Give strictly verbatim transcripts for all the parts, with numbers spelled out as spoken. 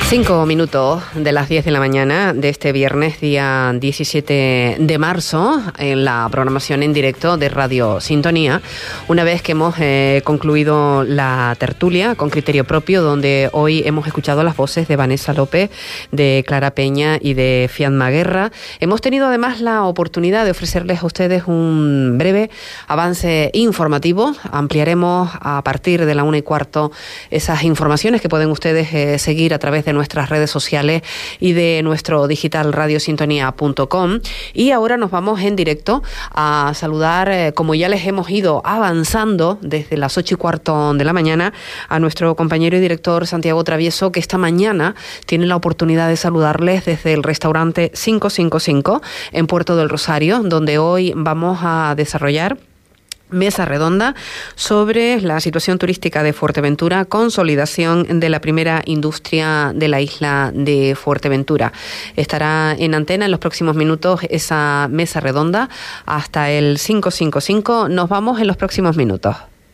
Cinco minutos de las diez de la mañana de este viernes, día diecisiete de marzo, en la programación en directo de Radio Sintonía, una vez que hemos eh, concluido la tertulia con criterio propio, donde hoy hemos escuchado las voces de Vanessa López, de Clara Peña y de Fiamma Guerra. Hemos tenido además la oportunidad de ofrecerles a ustedes un breve avance informativo. Ampliaremos a partir de la una y cuarto esas informaciones que pueden ustedes eh, seguir a través de nuestras redes sociales y de nuestro digital radiosintonía punto com. Y ahora nos vamos en directo a saludar, eh, como ya les hemos ido avanzando desde las ocho y cuarto de la mañana, a nuestro compañero y director Santiago Travieso, que esta mañana tiene la oportunidad de saludarles desde el restaurante quinientos cincuenta y cinco en Puerto del Rosario, donde hoy vamos a desarrollar mesa redonda sobre la situación turística de Fuerteventura, consolidación de la primera industria de la isla de Fuerteventura. Estará en antena en los próximos minutos esa mesa redonda hasta el quinientos cincuenta y cinco. Nos vamos en los próximos minutos.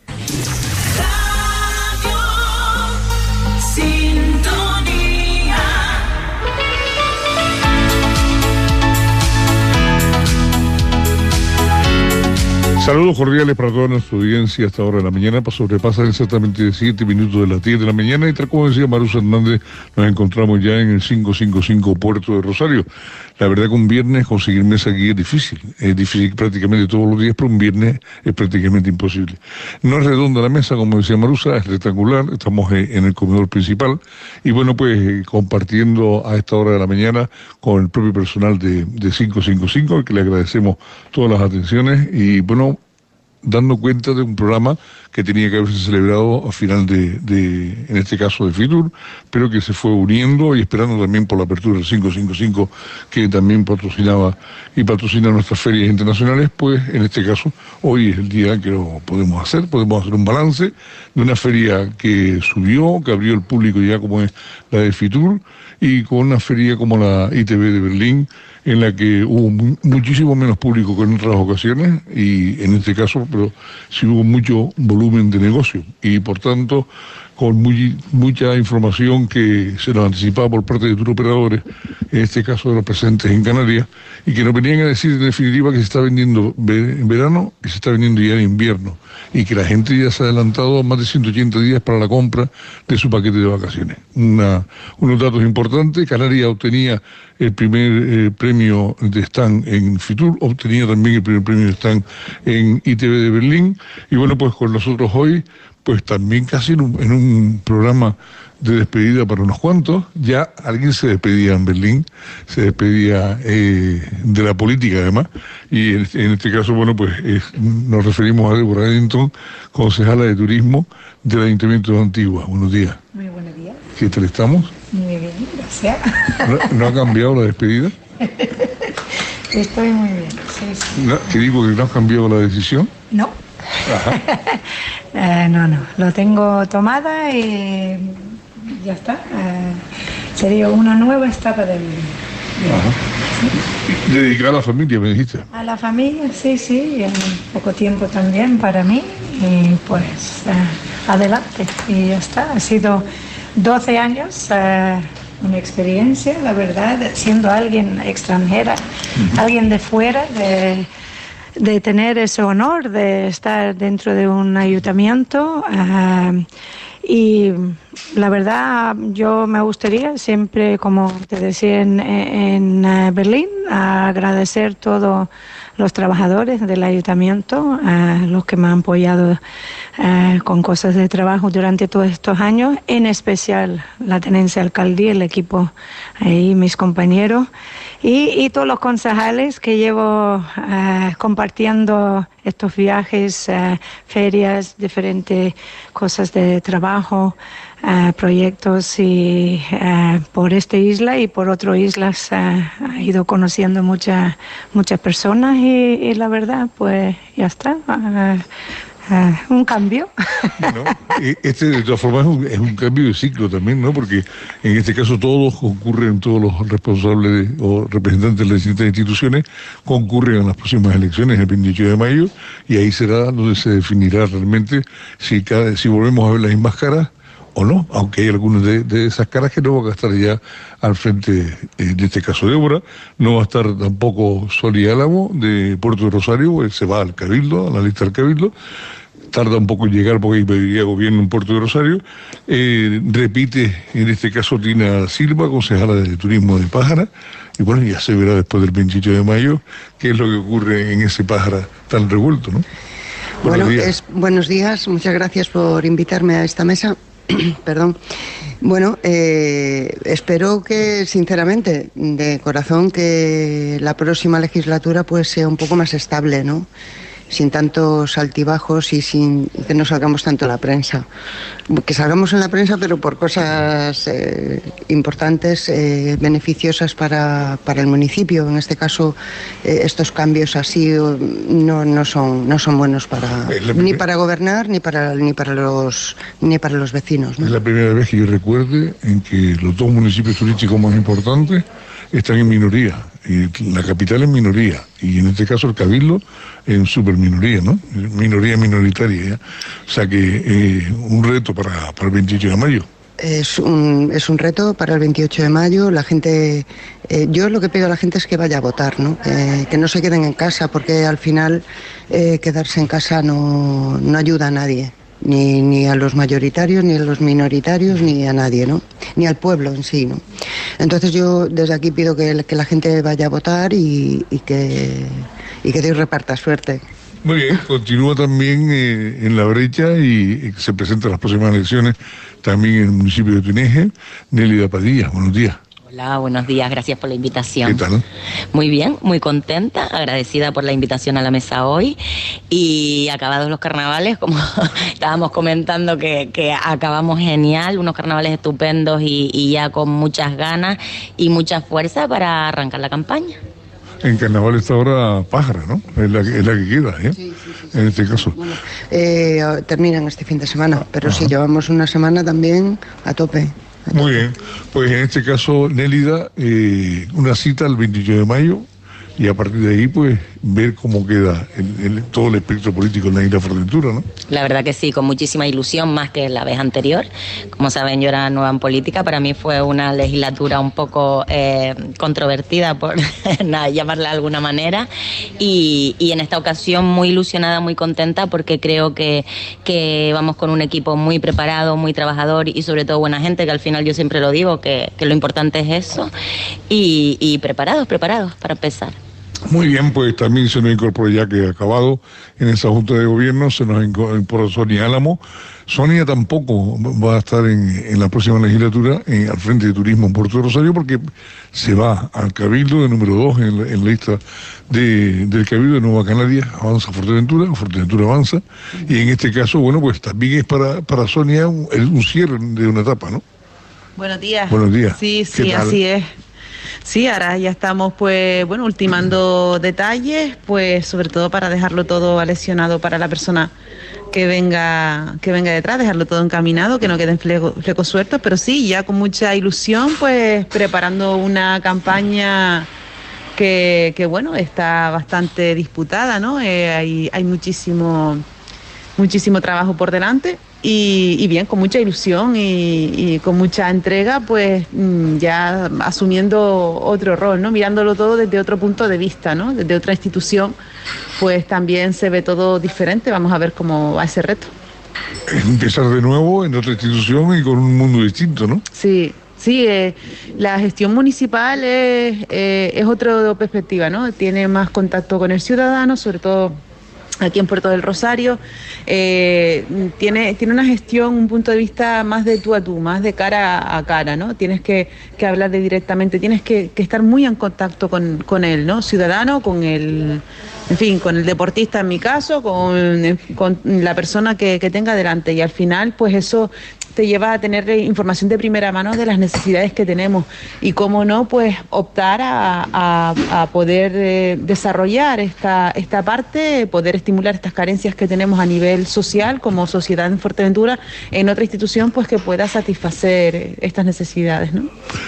Saludos cordiales para toda nuestra audiencia a esta hora de la mañana. Sobrepasan exactamente siete minutos de las diez de la mañana y tal como decía Marusa Hernández, nos encontramos ya en el quinientos cincuenta y cinco Puerto de Rosario. La verdad que un viernes conseguir mesa aquí es difícil, es difícil prácticamente todos los días, pero un viernes es prácticamente imposible. No es redonda la mesa, como decía Marusa, es rectangular, estamos en el comedor principal y bueno, pues compartiendo a esta hora de la mañana con el propio personal de, de quinientos cincuenta y cinco, al que le agradecemos todas las atenciones y bueno, dando cuenta de un programa que tenía que haberse celebrado a final de, de, en este caso de Fitur, pero que se fue uniendo y esperando también por la apertura del quinientos cincuenta y cinco, que también patrocinaba y patrocina nuestras ferias internacionales, pues en este caso hoy es el día que lo podemos hacer, podemos hacer un balance de una feria que subió, que abrió el público ya como es la de Fitur, y con una feria como la I T B de Berlín, en la que hubo mu muchísimo menos público que en otras ocasiones, y en este caso, pero sí hubo mucho volumen de negocio, y por tanto, con muy, mucha información que se nos anticipaba por parte de turoperadores, en este caso de los presentes en Canarias, y que nos venían a decir en definitiva que se está vendiendo en verano y se está vendiendo ya en invierno, y que la gente ya se ha adelantado más de ciento ochenta días para la compra de su paquete de vacaciones. Una, unos datos importantes. Canarias obtenía el primer eh, premio de stand en Fitur, obtenía también el primer premio de stand en I T B de Berlín, y bueno, pues con nosotros hoy, pues también casi en un, en un programa de despedida para unos cuantos. Ya alguien se despedía en Berlín, se despedía eh, de la política además, y en, en este caso, bueno, pues eh, nos referimos a Deborah Eddington, concejala de turismo del Ayuntamiento de Antigua. Buenos días. Muy buenos días. ¿Qué tal estamos? Muy bien, gracias. ¿No, ¿no ha cambiado la despedida? Estoy muy bien, sí, sí. ¿No, ¿Qué digo que no ha cambiado la decisión? No. eh, no, no, lo tengo tomada y ya está. Eh, sería una nueva etapa de vida. ¿Sí? Dedicada a la familia, me dijiste. A la familia, sí, sí, y en poco tiempo también para mí, y pues eh, adelante, y ya está. Ha sido doce años, eh, una experiencia, la verdad, siendo alguien extranjera, uh-huh. alguien de fuera, de... de tener ese honor de estar dentro de un ayuntamiento uh, y la verdad yo me gustaría siempre, como te decía en, en Berlín, agradecer todos los trabajadores del ayuntamiento, uh, los que me han apoyado uh, con cosas de trabajo durante todos estos años, en especial la tenencia alcaldía, el equipo y mis compañeros. Y, y todos los concejales que llevo uh, compartiendo estos viajes, uh, ferias, diferentes cosas de trabajo, uh, proyectos y uh, por esta isla y por otras islas uh, he ido conociendo muchas muchas personas y, y la verdad pues ya está. Uh, Uh, un cambio. Bueno, este de todas formas es un, es un cambio de ciclo también, ¿no? Porque en este caso todos concurren, todos los responsables de, o representantes de las distintas instituciones concurren a las próximas elecciones el veintiocho de mayo y ahí será donde se definirá realmente si, cada, si volvemos a ver las mismas caras o no, aunque hay algunas de, de esas caras que no van a estar ya al frente, en este caso Débora, no va a estar tampoco Sonia Álamo de Puerto de Rosario, él se va al Cabildo, a la lista del Cabildo, tarda un poco en llegar porque hay mayoría de gobierno en Puerto de Rosario, eh, repite en este caso Tina Silva, concejala de Turismo de Pájara, y bueno, ya se verá después del veintiocho de mayo qué es lo que ocurre en ese Pájara tan revuelto, ¿no? Buenos bueno, días. Es, buenos días, muchas gracias por invitarme a esta mesa. Perdón. Bueno, eh, espero que, sinceramente, de corazón, que la próxima legislatura pues sea un poco más estable, ¿no? Sin tantos altibajos y sin que no salgamos tanto en la prensa. Que salgamos en la prensa, pero por cosas eh, importantes, eh, beneficiosas para, para el municipio. En este caso, eh, estos cambios así no, no son no son buenos para ni para gobernar ni para ni para los ni para los vecinos, ¿no? Es la primera vez que yo recuerde en que los dos municipios turísticos más importantes están en minoría, y la capital en minoría, y en este caso el Cabildo en superminoría, ¿no? Minoría minoritaria, ¿ya? O sea que eh, un reto para, para el veintiocho de mayo. Es un, es un reto para el veintiocho de mayo. La gente, eh, yo lo que pido a la gente es que vaya a votar, ¿no? Eh, que no se queden en casa, porque al final eh, quedarse en casa no, no ayuda a nadie. Ni, ni a los mayoritarios, ni a los minoritarios, ni a nadie, ¿no? Ni al pueblo en sí, ¿no? Entonces yo desde aquí pido que, que la gente vaya a votar y, y, que, y que Dios reparta suerte. Muy bien, continúa también eh, en la brecha y, y se presenta en las próximas elecciones también en el municipio de Tuneje, Nélida Padilla. Buenos días. Hola, buenos días, gracias por la invitación. ¿Qué tal? Muy bien, muy contenta, agradecida por la invitación a la mesa hoy y acabados los carnavales, como estábamos comentando que, que acabamos genial, unos carnavales estupendos y, y ya con muchas ganas y mucha fuerza para arrancar la campaña. En carnaval está ahora Pájara, ¿no? Es la, es la que queda, ¿eh? Sí, sí, sí, en este caso. Bueno, eh, terminan este fin de semana, pero Ajá. sí, llevamos una semana también a tope. Muy bien, pues en este caso, Nélida, eh, una cita el veintiocho de mayo y a partir de ahí, pues, ver cómo queda el, el, todo el espectro político en la isla Fuerteventura, ¿no? La verdad que sí, con muchísima ilusión, más que la vez anterior. Como saben, yo era nueva en política, para mí fue una legislatura un poco eh, controvertida, por nada, llamarla de alguna manera, y, y en esta ocasión muy ilusionada, muy contenta, porque creo que, que vamos con un equipo muy preparado, muy trabajador y sobre todo buena gente, que al final yo siempre lo digo, que, que lo importante es eso, y, y preparados, preparados para empezar. Muy bien, pues también se nos incorporó, ya que ha acabado en esa Junta de Gobierno, se nos incorporó Sonia Álamo. Sonia tampoco va a estar en, en la próxima legislatura en, al frente de Turismo en Puerto de Rosario, porque se va al Cabildo de número dos en la, en la lista de, del Cabildo de Nueva Canarias. Avanza Fuerteventura, Fuerteventura avanza, y en este caso, bueno, pues también es para, para Sonia un, un cierre de una etapa, ¿no? Buenos días. Buenos días. Sí, sí, así es. Sí, ahora ya estamos, pues, bueno, ultimando detalles, pues, sobre todo para dejarlo todo aleccionado para la persona que venga que venga detrás, dejarlo todo encaminado, que no queden flecos, flecos sueltos, pero sí, ya con mucha ilusión, pues, preparando una campaña que, que bueno, está bastante disputada, ¿no? Eh, hay, hay muchísimo, muchísimo trabajo por delante. Y, y bien, con mucha ilusión y, y con mucha entrega, pues ya asumiendo otro rol, ¿no? Mirándolo todo desde otro punto de vista, ¿no? Desde otra institución, pues también se ve todo diferente. Vamos a ver cómo va ese reto. Empezar de nuevo en otra institución y con un mundo distinto, ¿no? Sí. Sí, eh, la gestión municipal es, eh, es otra perspectiva, ¿no? Tiene más contacto con el ciudadano, sobre todo aquí en Puerto del Rosario, eh, tiene, tiene una gestión, un punto de vista más de tú a tú, más de cara a cara, ¿no? Tienes que, que hablarle directamente, tienes que, que estar muy en contacto con, con él, ¿no? Ciudadano, con el, en fin, con el deportista en mi caso, con, con la persona que, que tenga delante, y al final, pues eso te lleva a tener información de primera mano de las necesidades que tenemos y, cómo no, pues optar a, a, a poder eh, desarrollar esta, esta parte, poder estimular estas carencias que tenemos a nivel social como sociedad en Fuerteventura en otra institución, pues que pueda satisfacer estas necesidades, ¿no?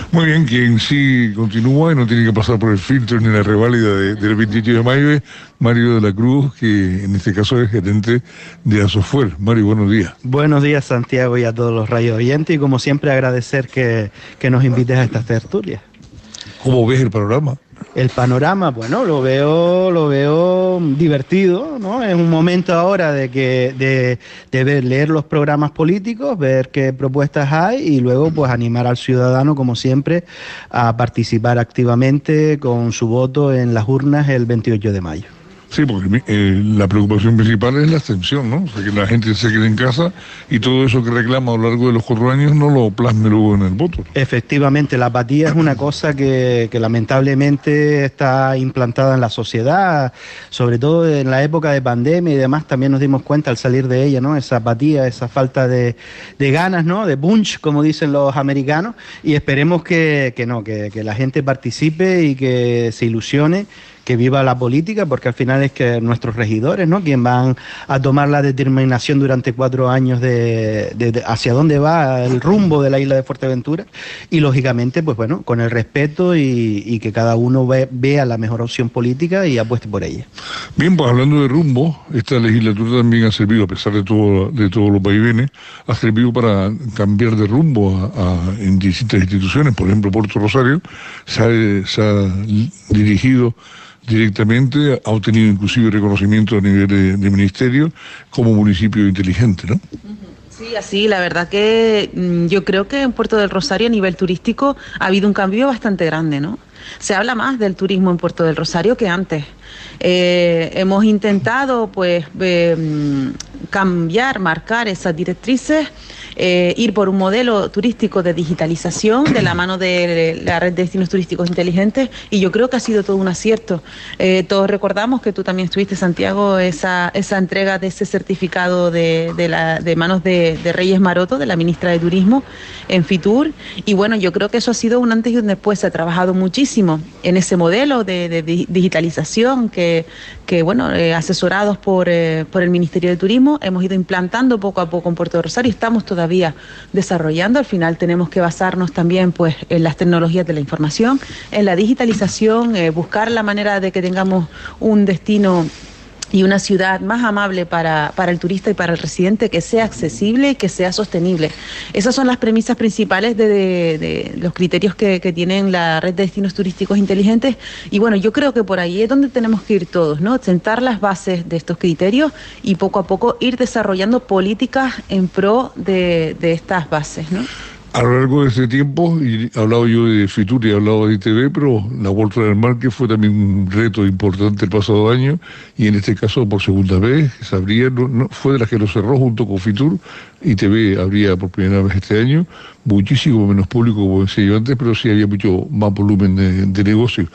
Muy bien, quien sí continúa y no tiene que pasar por el filtro ni la reválida de, del veintiocho de mayo es Mario de la Cruz, que en este caso es gerente de Asofuer. Mario, buenos días. Buenos días, Santiago, y a todos los radio oyentes, y como siempre agradecer que, que nos invites a esta tertulia. ¿Cómo ves el panorama? El panorama, bueno, lo veo, lo veo divertido, ¿no? Es un momento ahora de que de, de ver, leer los programas políticos, ver qué propuestas hay y luego pues animar al ciudadano, como siempre, a participar activamente con su voto en las urnas el veintiocho de mayo. Sí, porque eh, la preocupación principal es la abstención, ¿no? O sea, que la gente se quede en casa y todo eso que reclama a lo largo de los cuatro años no lo plasme luego en el voto. Efectivamente, la apatía es una cosa que, que lamentablemente está implantada en la sociedad, sobre todo en la época de pandemia y demás, también nos dimos cuenta al salir de ella, ¿no? Esa apatía, esa falta de, de ganas, ¿no? De punch, como dicen los americanos, y esperemos que, que no, que, que la gente participe y que se ilusione, que viva la política, porque al final es que nuestros regidores, ¿no?, quien van a tomar la determinación durante cuatro años de, de, de hacia dónde va el rumbo de la isla de Fuerteventura, y lógicamente, pues bueno, con el respeto y, y que cada uno ve, vea la mejor opción política y apueste por ella. Bien, pues hablando de rumbo, esta legislatura también ha servido, a pesar de todo, de todos los vaivenes, ha servido para cambiar de rumbo a, a, en distintas instituciones. Por ejemplo, Puerto Rosario se ha, se ha dirigido directamente, ha obtenido inclusive reconocimiento a nivel de, de ministerio como municipio inteligente, ¿no? Sí, así, la verdad que mmm, yo creo que en Puerto del Rosario a nivel turístico ha habido un cambio bastante grande, ¿no? Se habla más del turismo en Puerto del Rosario que antes. Eh, hemos intentado pues eh, cambiar, marcar esas directrices, eh, ir por un modelo turístico de digitalización de la mano de la red de destinos turísticos inteligentes, y yo creo que ha sido todo un acierto. Eh, todos recordamos que tú también estuviste, Santiago, esa, esa entrega de ese certificado de, de, la, de manos de, de Reyes Maroto, de la ministra de Turismo, en Fitur, y bueno, yo creo que eso ha sido un antes y un después. Se ha trabajado muchísimo en ese modelo de, de, de digitalización que, que bueno, eh, asesorados por, eh, por el Ministerio de Turismo, hemos ido implantando poco a poco en Puerto de Rosario, estamos todavía desarrollando. Al final tenemos que basarnos también pues en las tecnologías de la información, en la digitalización, eh, buscar la manera de que tengamos un destino y una ciudad más amable para, para el turista y para el residente, que sea accesible y que sea sostenible. Esas son las premisas principales de, de, de los criterios que, que tienen la red de destinos turísticos inteligentes, y bueno, yo creo que por ahí es donde tenemos que ir todos, ¿no? Sentar las bases de estos criterios y poco a poco ir desarrollando políticas en pro de, de estas bases, ¿no? A lo largo de este tiempo, y he hablado yo de Fitur y he hablado de I T V, pero la Vuelta del Mar, que fue también un reto importante el pasado año, y en este caso por segunda vez, se abría, no, no, fue de las que lo cerró junto con Fitur. I T V abría por primera vez este año, muchísimo menos público, como decía yo antes, pero sí había mucho más volumen de, de negocio.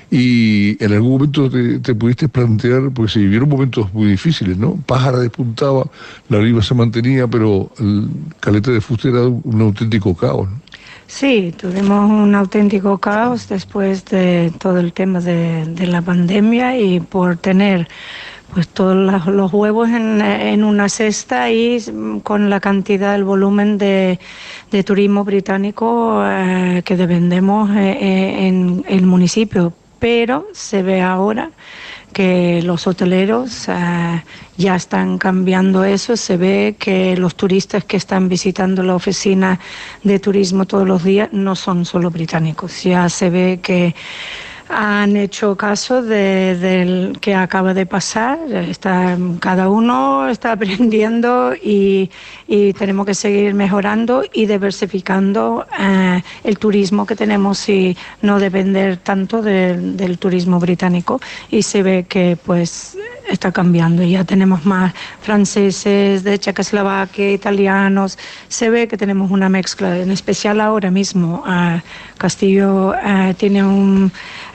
Y en algún momento te, te pudiste plantear, porque se vivieron momentos muy difíciles, ¿no? Pájara despuntaba, la oliva se mantenía, pero el Caleta de Fuste era un auténtico caos, ¿no? Sí, tuvimos un auténtico caos después de todo el tema de, de la pandemia, y por tener pues todos los, los huevos en, en una cesta, y con la cantidad, el volumen de, de turismo británico eh, que dependemos eh, en el municipio. Pero se ve ahora que los hoteleros eh, ya están cambiando eso. Se ve que los turistas que están visitando la oficina de turismo todos los días no son solo británicos. Ya se ve que han hecho caso de, del que acaba de pasar. Está, cada uno está aprendiendo, y, y tenemos que seguir mejorando y diversificando eh, el turismo que tenemos, y no depender tanto de, del turismo británico. Y se ve que pues está cambiando. Ya tenemos más franceses, de Checoslovaquia, italianos. Se ve que tenemos una mezcla, en especial ahora mismo. Uh, Castillo uh, tiene un...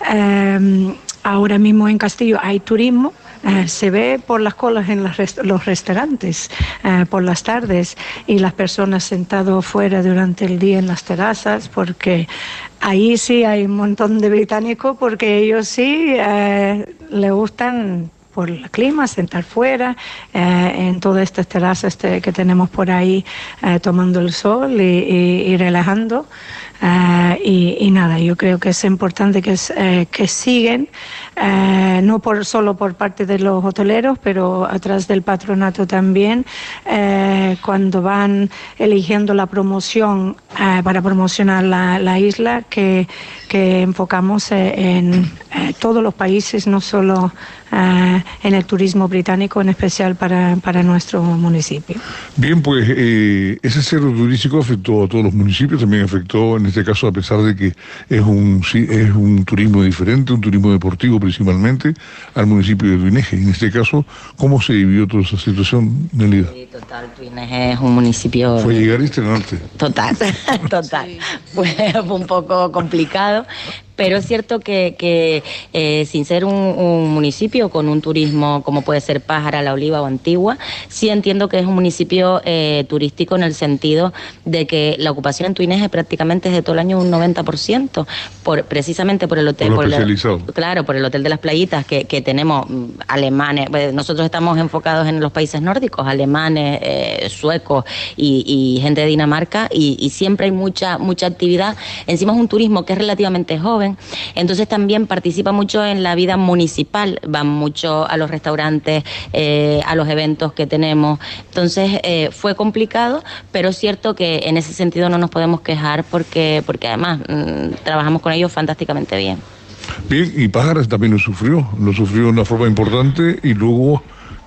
Um, ahora mismo en Castillo hay turismo. Uh, se ve por las colas en las rest- los restaurantes uh, por las tardes, y las personas sentadas fuera durante el día en las terrazas, porque ahí sí hay un montón de británicos, porque ellos sí uh, les gustan por el clima, sentar fuera, eh, en todas estas terrazas te, que tenemos por ahí, eh, tomando el sol y, y, y relajando. Uh, y, y nada, yo creo que es importante que, eh, que siguen, eh, no por, solo por parte de los hoteleros, pero a través del patronato también, eh, cuando van eligiendo la promoción eh, para promocionar la, la isla, que, que enfocamos eh, en eh, todos los países, no solo eh, en el turismo británico, en especial para, para nuestro municipio. Bien, pues eh, ese cierre turístico afectó a todos los municipios, también afectó en este caso, a pesar de que es un, sí, es un turismo diferente, un turismo deportivo principalmente, al municipio de Tuineje. En este caso, ¿cómo se vivió toda esa situación, Nelida? Sí, total, Tuineje es un municipio... Fue llegar y estrenarte. Total, total. Sí. Fue, fue un poco complicado. Pero es cierto que, que eh, sin ser un, un municipio con un turismo como puede ser Pájara, La Oliva o Antigua, sí entiendo que es un municipio eh, turístico en el sentido de que la ocupación en Tuineje prácticamente es de todo el año un noventa por ciento, por, precisamente por el hotel. Por por especializado. El, claro, por el Hotel de las Playitas que, que tenemos alemanes. Nosotros estamos enfocados en los países nórdicos, alemanes, eh, suecos y, y gente de Dinamarca, y, y siempre hay mucha, mucha actividad. Encima es un turismo que es relativamente joven. Entonces también participa mucho en la vida municipal, van mucho a los restaurantes, eh, a los eventos que tenemos. Entonces eh, fue complicado, pero es cierto que en ese sentido no nos podemos quejar porque, porque además mmm, trabajamos con ellos fantásticamente bien. Bien, y Pájara también lo sufrió, lo sufrió de una forma importante y luego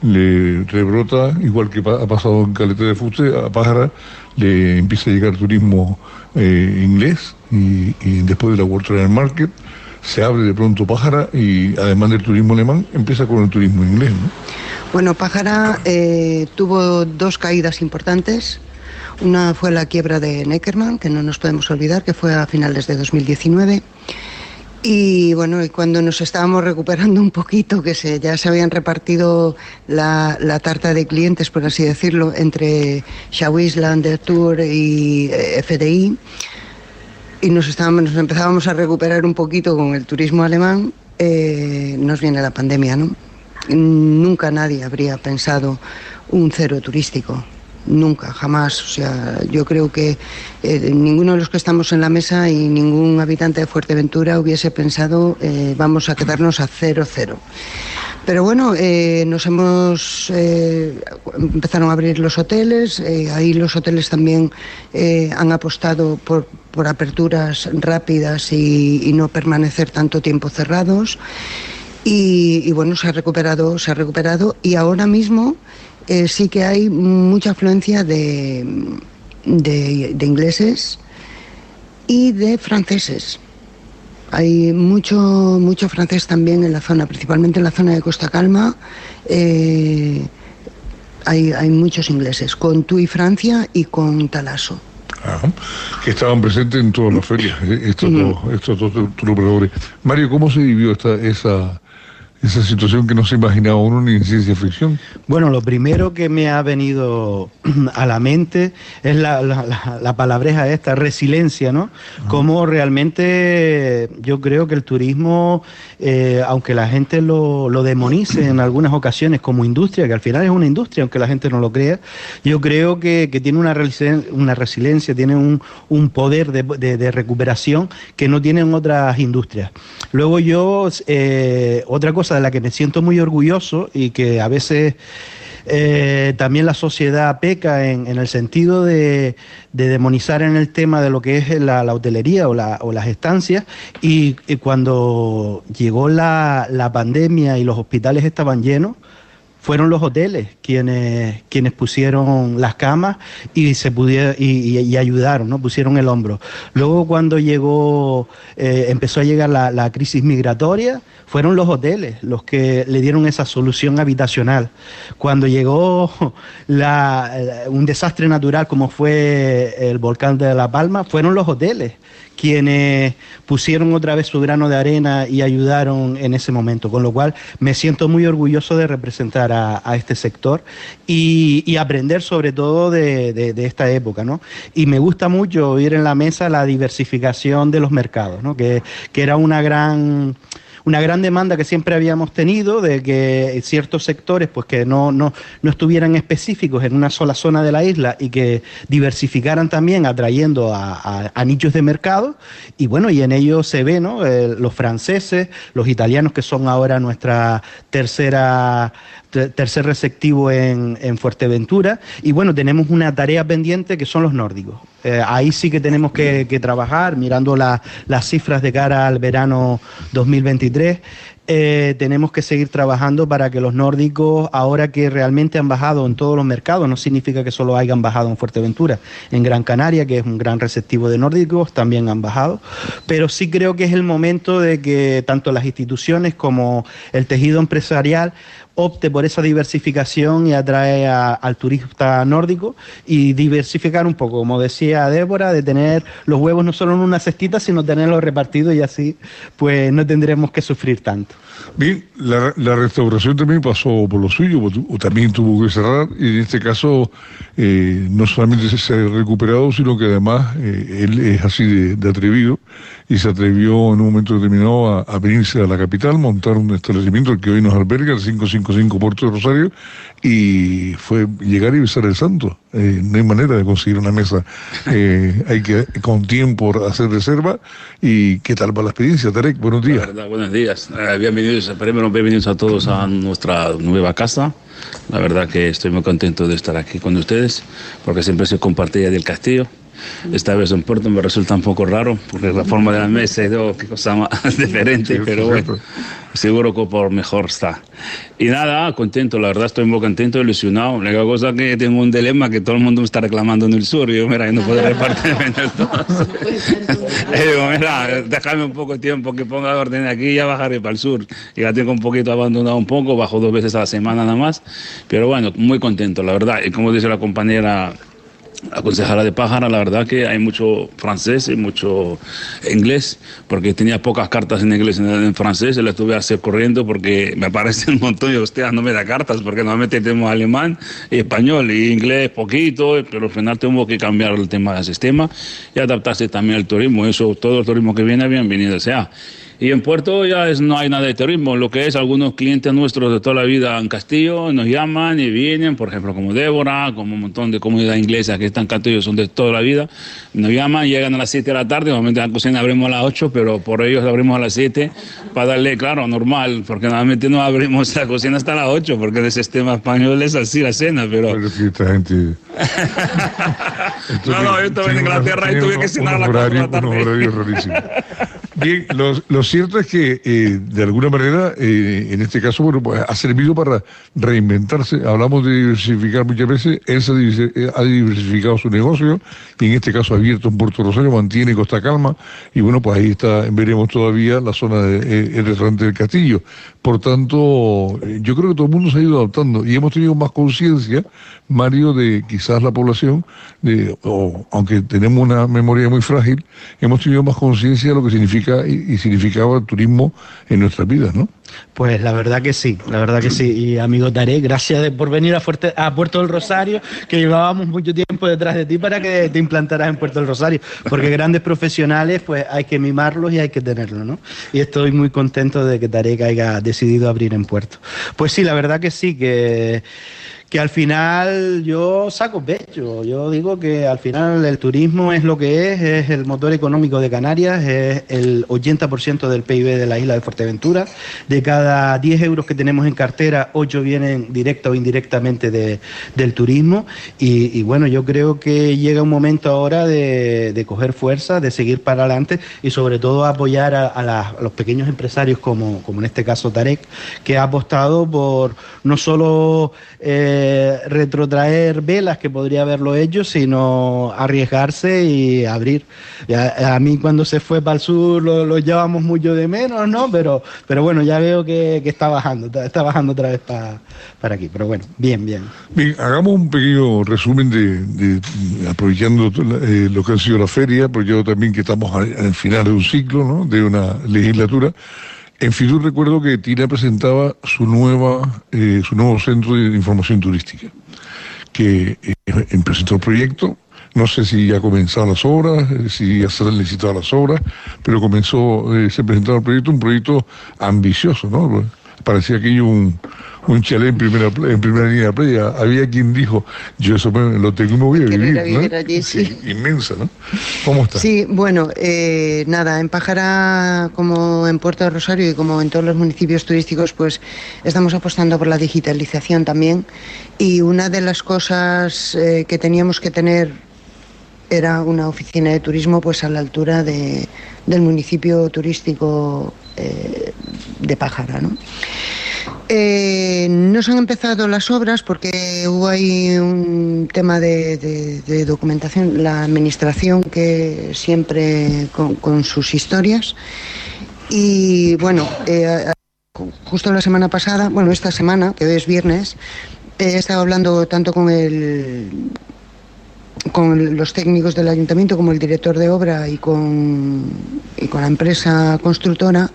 le rebrota, igual que ha pasado en Caleta de Fuste, a Pájara le empieza a llegar turismo eh, inglés y, y después de la World Travel Market se abre de pronto Pájara y además del turismo alemán empieza con el turismo inglés, ¿no? Bueno, Pájara eh, tuvo dos caídas importantes. Una fue la quiebra de Neckermann, que no nos podemos olvidar, que fue a finales de dos mil diecinueve. Y bueno, y cuando nos estábamos recuperando un poquito, que se, ya se habían repartido la, la tarta de clientes, por así decirlo, entre Shaw Island, The Tour y eh, F D I, y nos, estábamos, nos empezábamos a recuperar un poquito con el turismo alemán, eh, nos viene la pandemia, ¿no? Nunca nadie habría pensado un cero turístico. Nunca, jamás. O sea, yo creo que eh, ninguno de los que estamos en la mesa y ningún habitante de Fuerteventura hubiese pensado eh, vamos a quedarnos a cero, cero. Pero bueno, eh, nos hemos eh, empezaron a abrir los hoteles, eh, ahí los hoteles también eh, han apostado por, por aperturas rápidas y, y no permanecer tanto tiempo cerrados. Y, y bueno, se ha recuperado, se ha recuperado y ahora mismo Eh, sí que hay mucha afluencia de, de, de ingleses y de franceses. Hay mucho, mucho francés también en la zona, principalmente en la zona de Costa Calma. Eh, hay, hay muchos ingleses, con TUI Francia y con Talaso. Ajá. Que estaban presentes en todas las ferias, ¿eh? estos, uh-huh. dos, estos dos operadores. Mario, ¿cómo se vivió esta, esa... esa situación que no se imaginaba uno ni en ciencia ficción? Bueno, lo primero que me ha venido a la mente es la, la, la, la palabreja esta, resiliencia, ¿no? Uh-huh. Cómo realmente yo creo que el turismo, eh, aunque la gente lo, lo demonice en algunas ocasiones como industria, que al final es una industria, aunque la gente no lo crea, yo creo que, que tiene una resiliencia, una resiliencia tiene un, un poder de, de, de recuperación que no tienen otras industrias. Luego yo, eh, otra cosa de la que me siento muy orgulloso y que a veces eh, también la sociedad peca en, en el sentido de, de demonizar en el tema de lo que es la, la hotelería o, la, o las estancias y, y cuando llegó la, la pandemia y los hospitales estaban llenos, fueron los hoteles quienes, quienes pusieron las camas y se pudieron y, y, y ayudaron, ¿no? Pusieron el hombro. Luego cuando llegó, eh, empezó a llegar la, la crisis migratoria, fueron los hoteles los que le dieron esa solución habitacional. Cuando llegó la, un desastre natural como fue el volcán de La Palma, fueron los hoteles quienes pusieron otra vez su grano de arena y ayudaron en ese momento, con lo cual me siento muy orgulloso de representar a, a este sector y, y aprender sobre todo de, de, de esta época, ¿no? Y me gusta mucho oír en la mesa la diversificación de los mercados, ¿no? Que, que era una gran... una gran demanda que siempre habíamos tenido de que ciertos sectores pues que no, no, no estuvieran específicos en una sola zona de la isla y que diversificaran también atrayendo a, a, a nichos de mercado, y bueno, y en ello se ve, ¿no? Eh, los franceses, los italianos, que son ahora nuestra tercera tercer receptivo en, en Fuerteventura, y bueno, tenemos una tarea pendiente que son los nórdicos. Eh, ahí sí que tenemos que, que trabajar, mirando la, las cifras de cara al verano dos mil veintitrés. Eh, tenemos que seguir trabajando para que los nórdicos, ahora que realmente han bajado en todos los mercados, no significa que solo hayan bajado en Fuerteventura, en Gran Canaria, que es un gran receptivo de nórdicos, también han bajado, pero sí creo que es el momento de que tanto las instituciones como el tejido empresarial opte por esa diversificación y atrae a, al turista nórdico, y diversificar un poco, como decía Débora, de tener los huevos no solo en una cestita, sino tenerlos repartidos, y así pues no tendremos que sufrir tanto. Bien, la, la restauración también pasó por lo suyo, o también tuvo que cerrar, y en este caso eh, no solamente se ha recuperado, sino que además eh, él es así de, de atrevido, y se atrevió en un momento determinado a, a venirse a la capital, montar un establecimiento el que hoy nos alberga, el cinco cinco cinco Puerto de Rosario, y fue llegar y besar el santo. Eh, no hay manera de conseguir una mesa, eh, hay que con tiempo hacer reserva. ¿Y qué tal va la experiencia, Tarek? Buenos días. La verdad, buenos días, eh, bienvenidos, primero bienvenidos a todos a nuestra nueva casa. La verdad que estoy muy contento de estar aquí con ustedes, porque siempre se compartía del castillo. Esta vez en Puerto me resulta un poco raro, porque la forma de la mesa es oh, qué cosa más diferente, sí, pero bueno, seguro que por mejor está. Y nada, contento, la verdad estoy muy contento, ilusionado. La cosa que tengo un dilema, que todo el mundo me está reclamando en el sur, y yo, mira, yo no puedo repartirme en el todo. Y digo, mira, déjame un poco de tiempo que ponga orden aquí y ya bajaré para el sur. Y ya tengo un poquito abandonado un poco, bajo dos veces a la semana nada más, pero bueno, muy contento, la verdad. Y como dice la compañera, la concejala de Pájara, la verdad que hay mucho francés y mucho inglés, porque tenía pocas cartas en inglés y en francés, y la tuve a hacer corriendo porque me aparece un montón y hostia, no me da cartas, porque normalmente tenemos alemán y español y inglés poquito, pero al final tengo que cambiar el tema del sistema y adaptarse también al turismo. Eso, todo el turismo que viene, bienvenido sea. Y en Puerto ya es, no hay nada de turismo, lo que es algunos clientes nuestros de toda la vida en Castillo nos llaman y vienen, por ejemplo como Débora, como un montón de comunidad inglesa que están en Castillo, son de toda la vida, nos llaman, llegan a las siete de la tarde, normalmente la cocina abrimos a las ocho, pero por ellos abrimos a las siete para darle, claro, normal, porque normalmente no abrimos la cocina hasta las ocho, porque el sistema español es así la cena, pero... Pero si esta gente... no, no, yo estaba en Inglaterra y tuve que cenar a las cuatro de la tarde. Unos horarios rarísimos. Bien, lo, lo cierto es que eh, de alguna manera, eh, en este caso, bueno, pues ha servido para reinventarse. Hablamos de diversificar muchas veces, él se ha diversificado su negocio, y en este caso ha abierto en Puerto Rosario, mantiene Costa Calma, y bueno, pues ahí está, veremos todavía la zona del de, restaurante del Castillo. Por tanto, yo creo que todo el mundo se ha ido adaptando, y hemos tenido más conciencia, Mario, de quizás la población, de, o, aunque tenemos una memoria muy frágil, hemos tenido más conciencia de lo que significa y, y significaba el turismo en nuestras vidas, ¿no? Pues la verdad que sí, la verdad que sí. Y amigo Tarek, gracias de, por venir a, Fuerte, a Puerto del Rosario, que llevábamos mucho tiempo detrás de ti para que te implantaras en Puerto del Rosario, porque grandes profesionales pues hay que mimarlos y hay que tenerlos, ¿no? Y estoy muy contento de que Tarek haya decidido abrir en Puerto. Pues sí, la verdad que sí, que... que al final yo saco pecho, yo digo que al final el turismo es lo que es, es el motor económico de Canarias, es el ochenta por ciento del P I B de la isla de Fuerteventura. De cada diez euros que tenemos en cartera, ocho vienen directa o indirectamente de, del turismo, y, y bueno, yo creo que llega un momento ahora de, de coger fuerza, de seguir para adelante, y sobre todo apoyar a, a, la, a los pequeños empresarios como, como en este caso Tarek, que ha apostado por no solo... Eh, retrotraer velas, que podría haberlo hecho, sino arriesgarse y abrir. A, a mí cuando se fue para el sur lo, lo llevamos mucho de menos, ¿no? Pero, pero bueno, ya veo que, que está bajando, está, está bajando otra vez para, para aquí. Pero bueno, bien, bien. Bien, hagamos un pequeño resumen de, de aprovechando eh, lo que ha sido la feria, porque yo también que estamos al, al final de un ciclo, ¿no? De una legislatura. En Fitur recuerdo que Tina presentaba su nueva eh, su nuevo centro de información turística, que eh, presentó el proyecto, No sé si ya comenzaron las obras, eh, si ya se han licitado las obras, pero comenzó, eh, se presentaba el proyecto, un proyecto ambicioso, ¿no? Parecía aquello un, un chalet en primera, en primera línea de playa. Había quien dijo, yo eso me, lo tengo y me voy a vivir, a vivir ¿no? allí, sí. Sí, inmensa, ¿no? ¿Cómo está? Sí, bueno, eh, nada, en Pájara, como en Puerto de Rosario y como en todos los municipios turísticos, pues estamos apostando por la digitalización también. Y una de las cosas eh, que teníamos que tener era una oficina de turismo pues a la altura de, del municipio turístico eh, de Pájara, ¿no? Eh, no se han empezado las obras porque hubo ahí un tema de, de, de documentación, la administración que siempre con, con sus historias. Y bueno, eh, justo la semana pasada, bueno, esta semana, que hoy es viernes, he estado hablando tanto con el con los técnicos del ayuntamiento como el director de obra y con, y con la empresa constructora.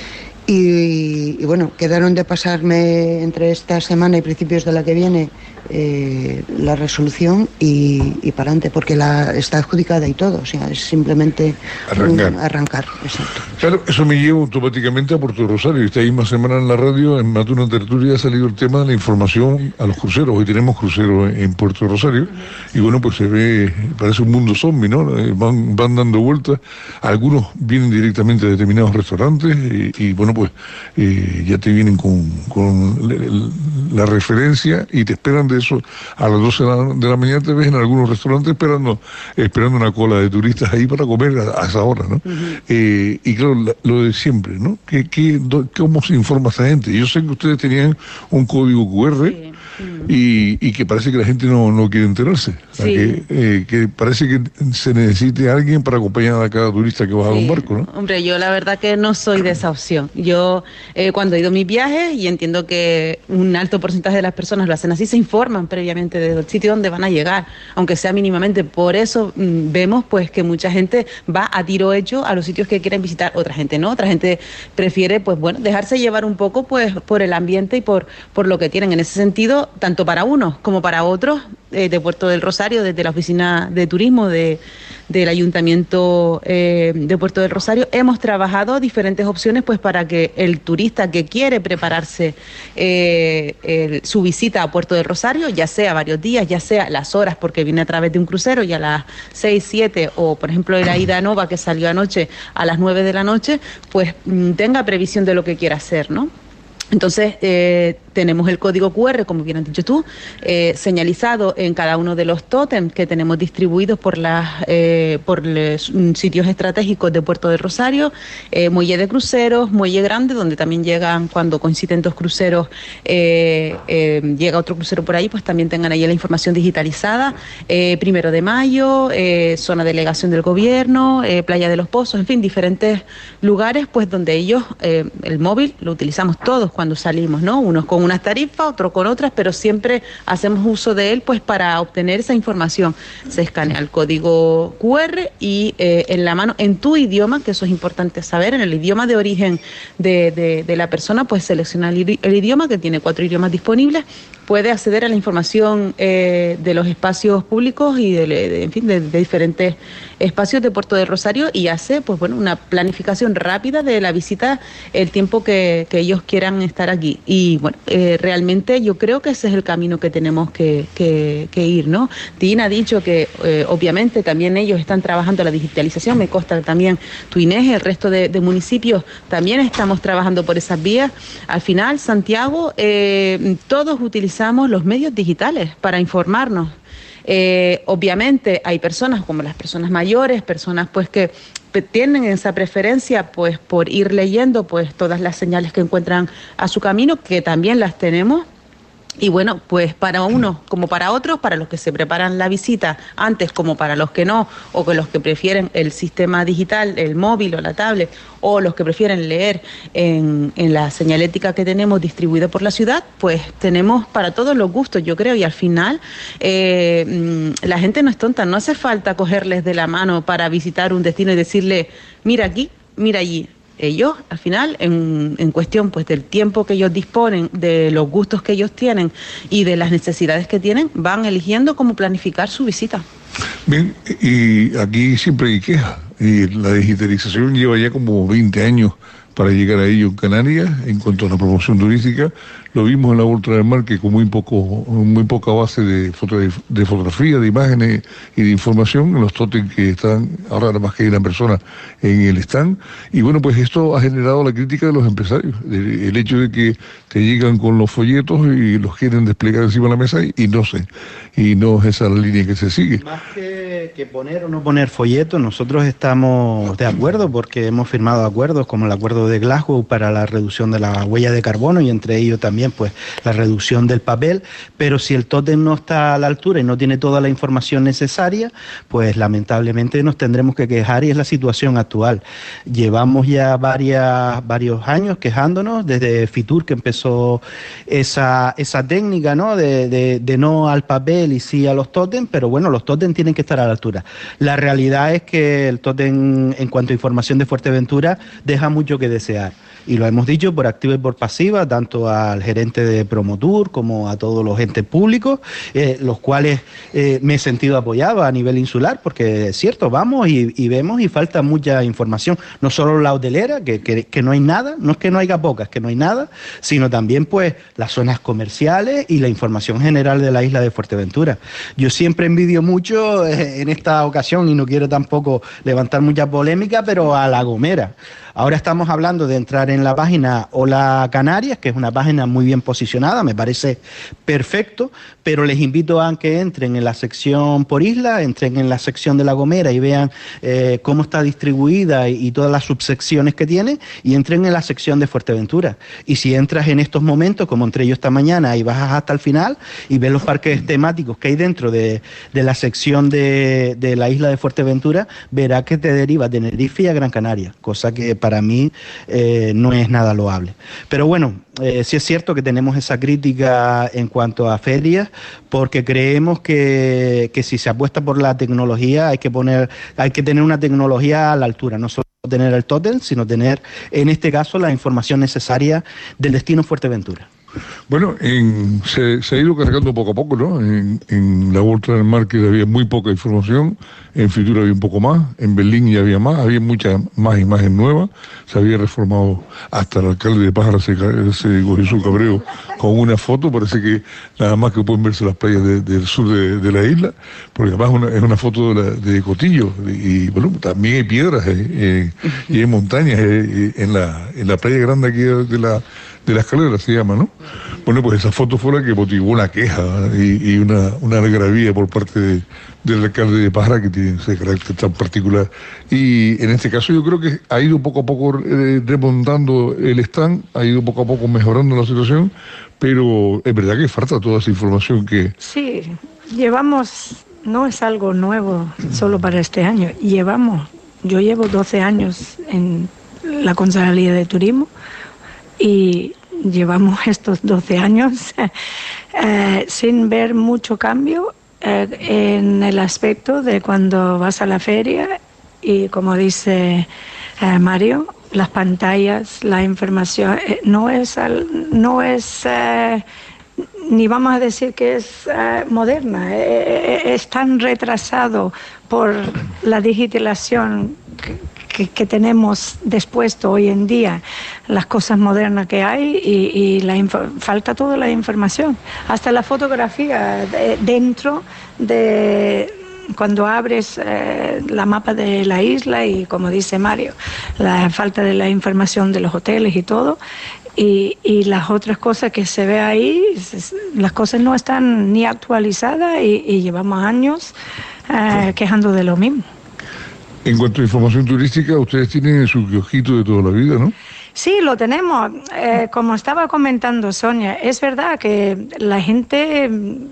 Y, y bueno, quedaron de pasarme entre esta semana y principios de la que viene eh, la resolución y, y para adelante, porque la, está adjudicada y todo, o sea, es simplemente arrancar. Un, arrancar, exacto. Claro, eso me lleva automáticamente a Puerto Rosario. Esta misma semana en la radio, en más de una tertulia, ha salido el tema de la información a los cruceros. Hoy tenemos cruceros en Puerto Rosario y bueno, pues se ve, parece un mundo zombie, ¿no? Van, van dando vueltas. Algunos vienen directamente de determinados restaurantes y, y bueno, pues eh, ya te vienen con, con la referencia y te esperan de eso. A las doce de la, de la mañana te ves en algunos restaurantes esperando esperando una cola de turistas ahí para comer a, a esa hora, ¿no? Uh-huh. eh, y claro, la, lo de siempre, ¿no? ¿Qué, qué, do, ¿Cómo se informa a esa gente? Yo sé que ustedes tenían un código cu erre, sí. uh-huh. y, y que parece que la gente no, no quiere enterarse. Sí. Que, eh, que parece que se necesite alguien para acompañar a cada turista que baja sí. a un barco, ¿no? Hombre, yo la verdad que no soy de esa opción. Yo eh, cuando he ido a mis viajes, y entiendo que un alto porcentaje de las personas lo hacen así, se informan previamente del sitio donde van a llegar, aunque sea mínimamente. Por eso mmm, vemos pues que mucha gente va a tiro hecho a los sitios que quieren visitar, otra gente no, otra gente prefiere pues bueno, dejarse llevar un poco pues por el ambiente y por, por lo que tienen. En ese sentido, tanto para unos como para otros, eh, de Puerto del Rosario, desde la oficina de turismo de del Ayuntamiento eh, de Puerto del Rosario, hemos trabajado diferentes opciones pues para que el turista que quiere prepararse eh, el, su visita a Puerto del Rosario, ya sea varios días, ya sea las horas, porque viene a través de un crucero y a las seis, siete, o por ejemplo la ida a Nova que salió anoche a las nueve de la noche, pues tenga previsión de lo que quiera hacer, ¿no? Entonces, eh, tenemos el código cu erre, como bien has dicho tú, eh, señalizado en cada uno de los tótems que tenemos distribuidos por, las, eh, por los sitios estratégicos de Puerto del Rosario, eh, muelle de cruceros, muelle grande, donde también llegan, cuando coinciden dos cruceros, eh, eh, llega otro crucero por ahí, pues también tengan ahí la información digitalizada, eh, primero de mayo, eh, zona delegación del gobierno, eh, playa de los Pozos, en fin, diferentes lugares, pues donde ellos, eh, el móvil lo utilizamos todos cuando salimos, ¿no? Unos con unas tarifas, otros con otras, pero siempre hacemos uso de él pues para obtener esa información. Se escanea el código cu erre y eh, en la mano, en tu idioma, que eso es importante saber, en el idioma de origen de, de, de la persona, pues selecciona el, el idioma, que tiene cuatro idiomas disponibles, puede acceder a la información eh, de los espacios públicos y de, de, en fin, de, de diferentes espacios de Puerto del Rosario y hace pues bueno una planificación rápida de la visita, el tiempo que, que ellos quieran estar aquí. Y bueno, eh, realmente yo creo que ese es el camino que tenemos que, que, que ir, ¿no? Tina ha dicho que eh, obviamente también ellos están trabajando la digitalización, me consta también tu Inés, el resto de, de municipios también estamos trabajando por esas vías. Al final, Santiago, eh, todos utilizamos los medios digitales para informarnos. Eh, obviamente hay personas como las personas mayores, personas pues que tienen esa preferencia pues por ir leyendo pues todas las señales que encuentran a su camino, que también las tenemos. Y bueno, pues para unos como para otros, para los que se preparan la visita antes como para los que no, o que los que prefieren el sistema digital, el móvil o la tablet, o los que prefieren leer en, en la señalética que tenemos distribuida por la ciudad, pues tenemos para todos los gustos, yo creo, y al final eh, la gente no es tonta, no hace falta cogerles de la mano para visitar un destino y decirle, mira aquí, mira allí. ellos, al final, en, en cuestión pues del tiempo que ellos disponen, de los gustos que ellos tienen y de las necesidades que tienen, van eligiendo cómo planificar su visita. Bien, y aquí siempre hay quejas, y la digitalización lleva ya como veinte años para llegar a ello en Canarias. En cuanto a la promoción turística, lo vimos en la Vuelta del Mar, que con muy poco, muy poca base de, foto, de fotografía, de imágenes y de información, los tótems que están, ahora nada más que hay una persona en el stand, y bueno, pues esto ha generado la crítica de los empresarios, el hecho de que te llegan con los folletos y los quieren desplegar encima de la mesa y no sé, y no es esa la línea que se sigue. Más que, que poner o no poner folletos, nosotros estamos de acuerdo porque hemos firmado acuerdos como el acuerdo de Glasgow para la reducción de la huella de carbono y entre ellos también pues la reducción del papel, pero si el tótem no está a la altura y no tiene toda la información necesaria, pues lamentablemente nos tendremos que quejar y es la situación actual. Llevamos ya varias, varios años quejándonos desde Fitur, que empezó esa, esa técnica, ¿no? de, de, de no al papel y sí a los tótem, pero bueno, los tótem tienen que estar a la altura. La realidad es que el tótem en cuanto a información de Fuerteventura deja mucho que desear. Y lo hemos dicho por activa y por pasiva, tanto al gerente de Promotur como a todos los entes públicos, eh, los cuales eh, me he sentido apoyado a nivel insular, porque es cierto, vamos y, y vemos y falta mucha información, no solo la hotelera, que, que, que no hay nada, no es que no haya pocas, que no hay nada, sino también pues las zonas comerciales y la información general de la isla de Fuerteventura. Yo siempre envidio mucho eh, en esta ocasión, y no quiero tampoco levantar mucha polémica, pero a La Gomera. Ahora estamos hablando de entrar en la página Hola Canarias, que es una página muy bien posicionada, me parece perfecto, pero les invito a que entren en la sección por isla, entren en la sección de La Gomera y vean eh, cómo está distribuida y, y todas las subsecciones que tiene, y entren en la sección de Fuerteventura. Y si entras en estos momentos, como entré yo esta mañana, y bajas hasta el final y ves los parques temáticos que hay dentro de, de la sección de, de la isla de Fuerteventura, verás que te deriva de Tenerife y a Gran Canaria, cosa que para mí eh, no es nada loable. Pero bueno, eh, sí es cierto que tenemos esa crítica en cuanto a ferias, porque creemos que, que si se apuesta por la tecnología hay que poner, hay que tener una tecnología a la altura, no solo tener el tótem, sino tener, en este caso, la información necesaria del destino Fuerteventura. Bueno, en, se, se ha ido cargando poco a poco, ¿no? En, en la Vuelta del Mar que había muy poca información, en Fitur había un poco más, en Berlín ya había más, había mucha más imagen nueva, se había reformado, hasta el alcalde de Pájara se, se cogió su cabreo con una foto, parece que nada más que pueden verse las playas de, del sur de, de la isla, porque además una, es una foto de, la, de Cotillo, y bueno, también hay piedras eh, eh, y hay montañas eh, en, la, en la playa grande aquí de la... de la escalera se llama, ¿no? Bueno, pues esa foto fue la que motivó una queja y, y una, una algarabía por parte de, del alcalde de Pájara, que tiene ese carácter tan particular. Y en este caso yo creo que ha ido poco a poco eh, remontando el stand, ha ido poco a poco mejorando la situación, pero es verdad que falta toda esa información que... Sí, llevamos, no es algo nuevo solo para este año, llevamos, yo llevo doce años en la Concejalía de Turismo, y llevamos estos doce años eh, sin ver mucho cambio eh, en el aspecto de cuando vas a la feria y, como dice eh, Mario, las pantallas, la información, eh, no es, al, no es eh, ni vamos a decir que es eh, moderna, eh, es tan retrasado por la digitalización que, Que, que tenemos dispuesto hoy en día, las cosas modernas que hay, y, y la falta toda la información, hasta la fotografía de, dentro de cuando abres eh, la mapa de la isla, y como dice Mario, la falta de la información de los hoteles y todo, y, y las otras cosas que se ve ahí, las cosas no están ni actualizadas, y, y llevamos años eh, quejando de lo mismo. En cuanto a información turística, ustedes tienen su kiosquito de toda la vida, ¿no? Sí, lo tenemos. Eh, como estaba comentando Sonia, es verdad que la gente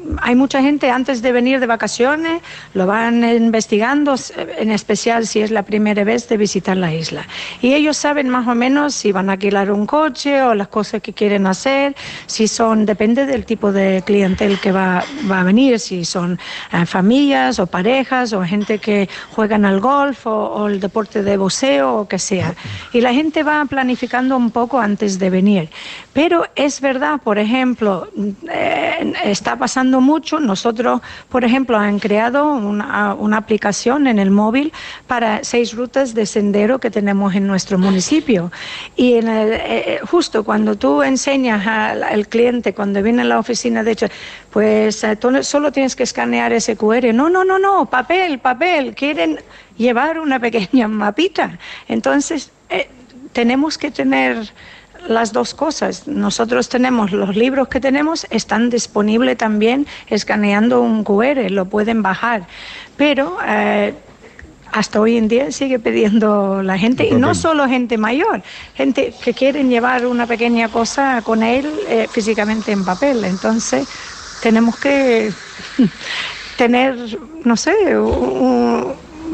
hay mucha gente antes de venir de vacaciones, lo van investigando, en especial si es la primera vez de visitar la isla. Y ellos saben más o menos si van a alquilar un coche o las cosas que quieren hacer, si son, depende del tipo de clientel que va, va a venir, si son eh, familias o parejas o gente que juegan al golf o, o el deporte de buceo o que sea. Y la gente va planificando un poco antes de venir. Pero es verdad, por ejemplo, eh, está pasando mucho. Nosotros, por ejemplo, han creado una, una aplicación en el móvil para seis rutas de sendero que tenemos en nuestro municipio. Y en el, eh, justo cuando tú enseñas al, al cliente, cuando viene a la oficina, de hecho, pues eh, tú solo tienes que escanear ese cu erre. No, no, no, no, papel, papel. Quieren llevar una pequeña mapita. Entonces, eh, tenemos que tener las dos cosas. Nosotros tenemos los libros que tenemos, están disponibles también escaneando un cu erre, lo pueden bajar. Pero eh, hasta hoy en día sigue pidiendo la gente, y no solo gente mayor, gente que quieren llevar una pequeña cosa con él eh, físicamente en papel. Entonces, tenemos que tener, no sé, un,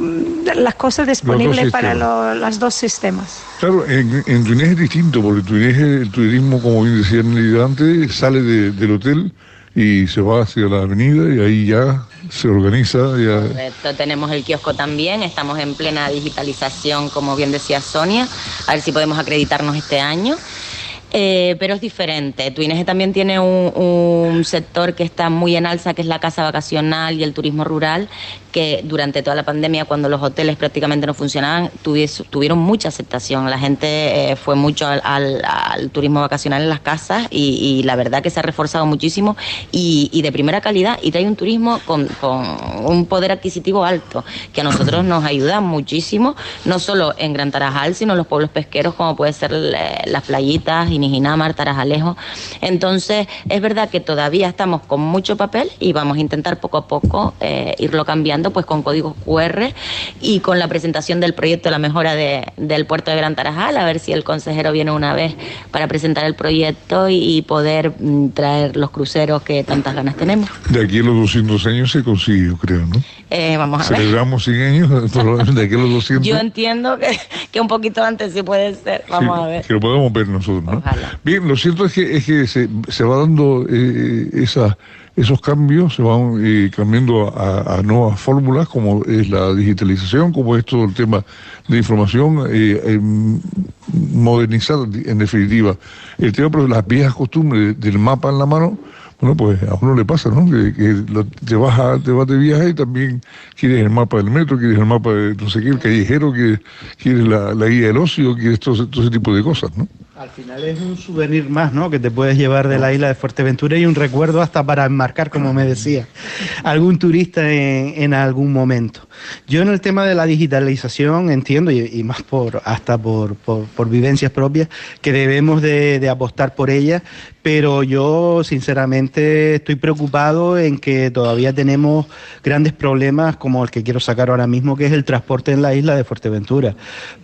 las cosas disponibles para lo, los dos sistemas. Claro, en, en Túnez es distinto, porque Túnez, el turismo, como bien decía Nelida antes, sale de, del hotel y se va hacia la avenida y ahí ya se organiza. Ya... Correcto, tenemos el kiosco también, estamos en plena digitalización, como bien decía Sonia, a ver si podemos acreditarnos este año. Eh, pero es diferente. Túnez también tiene un, un sector que está muy en alza, que es la casa vacacional y el turismo rural, que durante toda la pandemia, cuando los hoteles prácticamente no funcionaban, tuvies, tuvieron mucha aceptación. La gente eh, fue mucho al, al, al turismo vacacional en las casas y, y la verdad que se ha reforzado muchísimo y, y de primera calidad, y trae un turismo con, con un poder adquisitivo alto, que a nosotros nos ayuda muchísimo, no solo en Gran Tarajal, sino en los pueblos pesqueros, como puede ser eh, las playitas, Nijinamar, Tarajalejo. Entonces, es verdad que todavía estamos con mucho papel y vamos a intentar poco a poco eh, irlo cambiando, pues con códigos cu erre y con la presentación del proyecto, la mejora de, del puerto de Gran Tarajal, a ver si el consejero viene una vez para presentar el proyecto y, y poder mm, traer los cruceros que tantas ganas tenemos. De aquí a los doscientos años se consigue, yo creo, ¿no? Eh, vamos a ver. Celebramos cien años, de aquí a los doscientos. Yo entiendo que, que un poquito antes sí puede ser, vamos sí, a ver. Que lo podemos ver nosotros, ¿no? Ojalá. Bien, lo cierto es que, es que se, se va dando eh, esa, esos cambios, se van eh, cambiando a, a nuevas fórmulas, como es la digitalización, como es todo el tema de información, eh, eh, modernizar en definitiva el tema, pero las viejas costumbres del mapa en la mano. Bueno, pues a uno le pasa, ¿no? Que, que lo, te, vas a, te vas de viaje y también quieres el mapa del metro, quieres el mapa de no sé qué, el callejero, quieres, quieres la, la guía del ocio, quieres todo, todo ese tipo de cosas, ¿no? Al final es un souvenir más, ¿no? Que te puedes llevar de la isla de Fuerteventura y un recuerdo hasta para enmarcar, como me decía, algún turista en, en algún momento. Yo en el tema de la digitalización entiendo, y, y más por hasta por, por, por vivencias propias, que debemos de, de apostar por ella, pero yo sinceramente estoy preocupado en que todavía tenemos grandes problemas como el que quiero sacar ahora mismo, que es el transporte en la isla de Fuerteventura.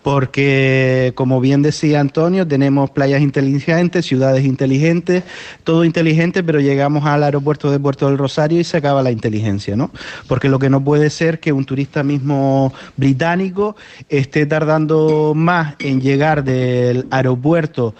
Porque, como bien decía Antonio, tenemos playas inteligentes, ciudades inteligentes, todo inteligente, pero llegamos al aeropuerto de Puerto del Rosario y se acaba la inteligencia, ¿no? Porque lo que no puede ser que un turista mismo británico esté tardando más en llegar del aeropuerto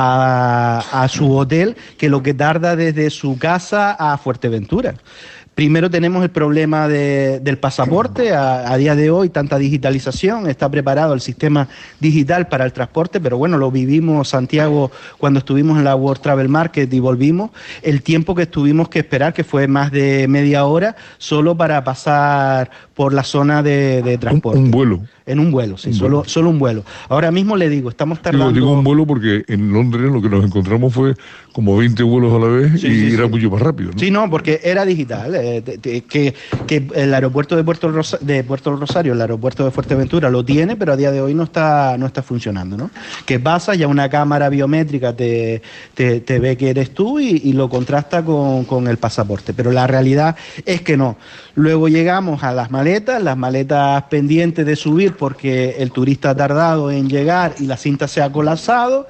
a, a su hotel que lo que tarda desde su casa a Fuerteventura. Primero tenemos el problema de, del pasaporte. A, a día de hoy, tanta digitalización, está preparado el sistema digital para el transporte, pero bueno, lo vivimos, Santiago, cuando estuvimos en la World Travel Market y volvimos, el tiempo que tuvimos que esperar, que fue más de media hora, solo para pasar por la zona de, de transporte. Un, un vuelo. En un vuelo, sí, un solo, vuelo. solo un vuelo. Ahora mismo le digo, estamos tardando... Digo, digo un vuelo porque en Londres lo que nos encontramos fue como veinte vuelos a la vez, sí, y sí, era sí. mucho más rápido, ¿no? Sí, no, porque era digital. Eh, te, te, que, que el aeropuerto de Puerto, Rosa, de Puerto Rosario, el aeropuerto de Fuerteventura lo tiene, pero a día de hoy no está, no está funcionando, ¿no? Que pasa, ya una cámara biométrica te, te, te ve que eres tú y, y lo contrasta con, con el pasaporte. Pero la realidad es que no. Luego llegamos a las maletas, las maletas pendientes de subir porque el turista ha tardado en llegar y la cinta se ha colapsado.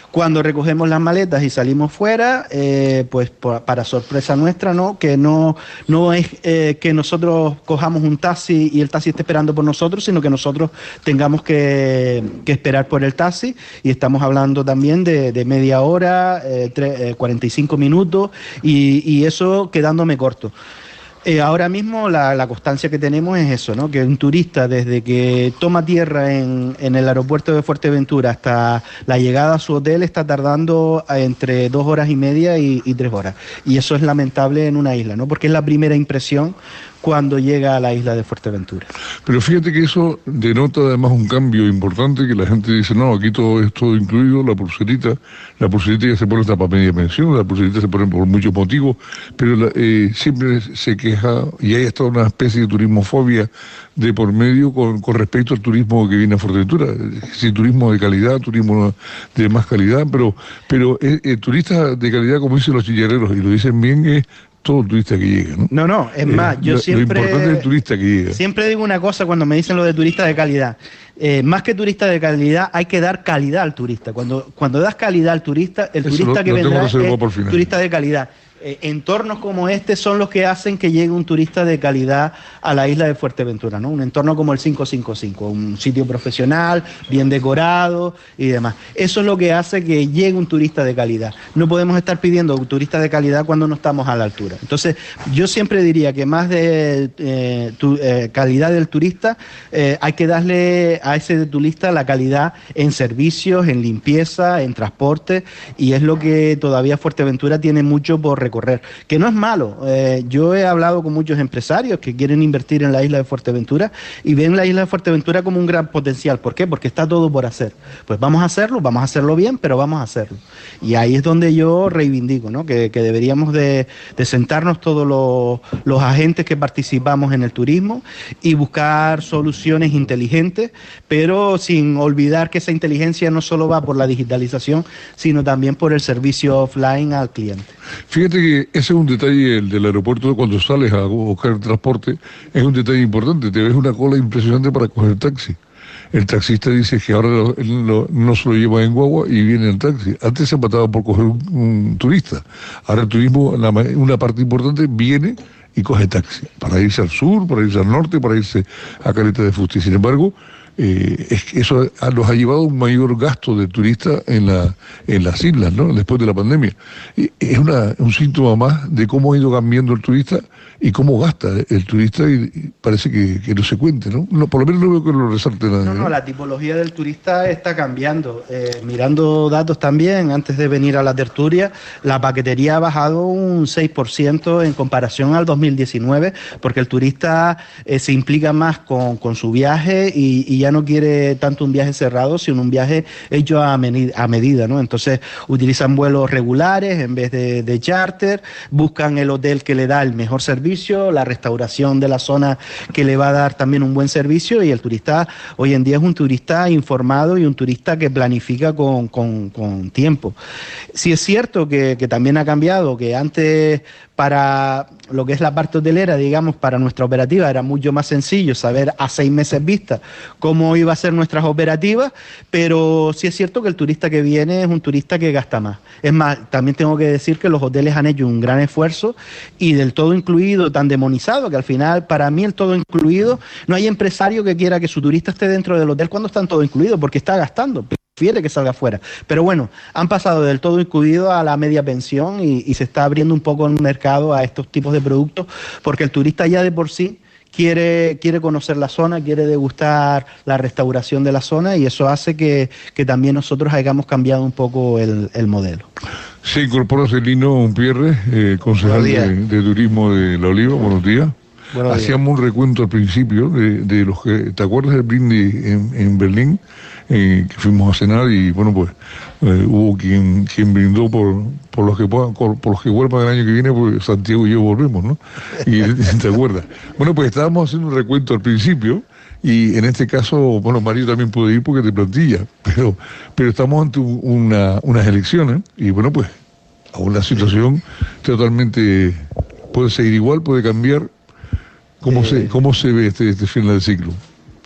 Cuando recogemos las maletas y salimos fuera, eh, pues por, para sorpresa nuestra, ¿no? Que no, no es eh, que nosotros cojamos un taxi y el taxi esté esperando por nosotros, sino que nosotros tengamos que, que esperar por el taxi, y estamos hablando también de, de media hora, eh, tre, eh, cuarenta y cinco minutos, y, y eso quedándome corto. Eh, ahora mismo la, la constancia que tenemos es eso, ¿no? Que un turista desde que toma tierra en, en el aeropuerto de Fuerteventura hasta la llegada a su hotel está tardando entre dos horas y media y, y tres horas. Y eso es lamentable en una isla, ¿no? Porque es la primera impresión cuando llega a la isla de Fuerteventura. Pero fíjate que eso denota además un cambio importante, que la gente dice, no, aquí todo es todo incluido, la pulserita, la pulserita ya se pone hasta para media pensión, la pulserita se pone por muchos motivos, pero la, eh, siempre se queja, y hay hasta una especie de turismofobia de por medio con, con respecto al turismo que viene a Fuerteventura. Sí, turismo de calidad, turismo de más calidad, pero, pero eh, eh, turistas de calidad, como dicen los chillarreros, y lo dicen bien, es todo turista que llega, ¿no? No, no, es más, eh, yo lo, siempre... Lo importante es el turista que llega. Siempre digo una cosa cuando me dicen lo de turista de calidad. Eh, más que turista de calidad, hay que dar calidad al turista. Cuando, cuando das calidad al turista, el Eso turista lo, que lo vendrá es turista de calidad. Eh, entornos como este son los que hacen que llegue un turista de calidad a la isla de Fuerteventura, ¿no? Un entorno como el cinco cinco cinco, un sitio profesional, bien decorado y demás. Eso es lo que hace que llegue un turista de calidad. No podemos estar pidiendo un turista de calidad cuando no estamos a la altura. Entonces, yo siempre diría que más de eh, tu, eh, calidad del turista, eh, hay que darle a ese turista la calidad en servicios, en limpieza, en transporte, y es lo que todavía Fuerteventura tiene mucho por recorrer, que no es malo. Eh, yo he hablado con muchos empresarios que quieren invertir en la isla de Fuerteventura y ven la isla de Fuerteventura como un gran potencial. ¿Por qué? Porque está todo por hacer. Pues vamos a hacerlo, vamos a hacerlo bien, pero vamos a hacerlo. Y ahí es donde yo reivindico, ¿no? que, que deberíamos de, de sentarnos todos los, los agentes que participamos en el turismo y buscar soluciones inteligentes, pero sin olvidar que esa inteligencia no solo va por la digitalización, sino también por el servicio offline al cliente. Fíjate que ese es un detalle, el del aeropuerto, cuando sales a buscar el transporte, es un detalle importante. Te ves una cola impresionante para coger taxi. El taxista dice que ahora lo, lo, no se lo lleva en guagua y viene el taxi. Antes se mataba por coger un, un turista. Ahora el turismo, la, una parte importante, viene y coge taxi para irse al sur, para irse al norte, para irse a Caleta de Fuste. Sin embargo, Eh, es que eso nos ha llevado a un mayor gasto de turistas en, la, en las islas, ¿no? Después de la pandemia. Y es una, un síntoma más de cómo ha ido cambiando el turista y cómo gasta el turista, y, y parece que, que no se cuente, ¿no? no por lo menos no veo que lo resalte nadie. No, no, ¿no? La tipología del turista está cambiando. Eh, mirando datos también, antes de venir a la tertulia, la paquetería ha bajado un seis por ciento en comparación al dos mil diecinueve, porque el turista eh, se implica más con, con su viaje y, y ya no quiere tanto un viaje cerrado, sino un viaje hecho a, a medida, ¿no? Entonces utilizan vuelos regulares en vez de, de charter, buscan el hotel que le da el mejor servicio, la restauración de la zona que le va a dar también un buen servicio, y el turista hoy en día es un turista informado y un turista que planifica con, con, con tiempo. Sí es cierto que, que también ha cambiado, que antes para lo que es la parte hotelera, digamos, para nuestra operativa era mucho más sencillo saber a seis meses vista cómo iba a ser nuestras operativas, pero sí es cierto que el turista que viene es un turista que gasta más. Es más, también tengo que decir que los hoteles han hecho un gran esfuerzo, y del todo incluido tan demonizado, que al final para mí el todo incluido, no hay empresario que quiera que su turista esté dentro del hotel cuando están todo incluido, porque está gastando. Prefiere que salga afuera. Pero bueno, han pasado del todo incluido a la media pensión, y, y se está abriendo un poco el mercado a estos tipos de productos, porque el turista ya de por sí quiere, quiere conocer la zona, quiere degustar la restauración de la zona, y eso hace que, que también nosotros hayamos cambiado un poco el, el modelo. Se incorpora Celino Umpierre, eh, concejal de, de Turismo de La Oliva. Buenos días. Buenos Hacíamos días. Un recuento al principio de, de los que... ¿Te acuerdas del brindis en, en Berlín? Eh, que fuimos a cenar, y bueno, pues eh, hubo quien quien brindó por por los que puedan, por, por los que vuelvan el año que viene, porque Santiago y yo volvemos, ¿no? Y te acuerdas. Bueno, pues estábamos haciendo un recuento al principio, y en este caso, bueno, Mario también puede ir porque te plantilla, pero pero estamos ante una, unas elecciones, y bueno, pues aún la situación totalmente puede seguir igual, puede cambiar. ¿Cómo, eh, se, cómo se ve este, este final de ciclo?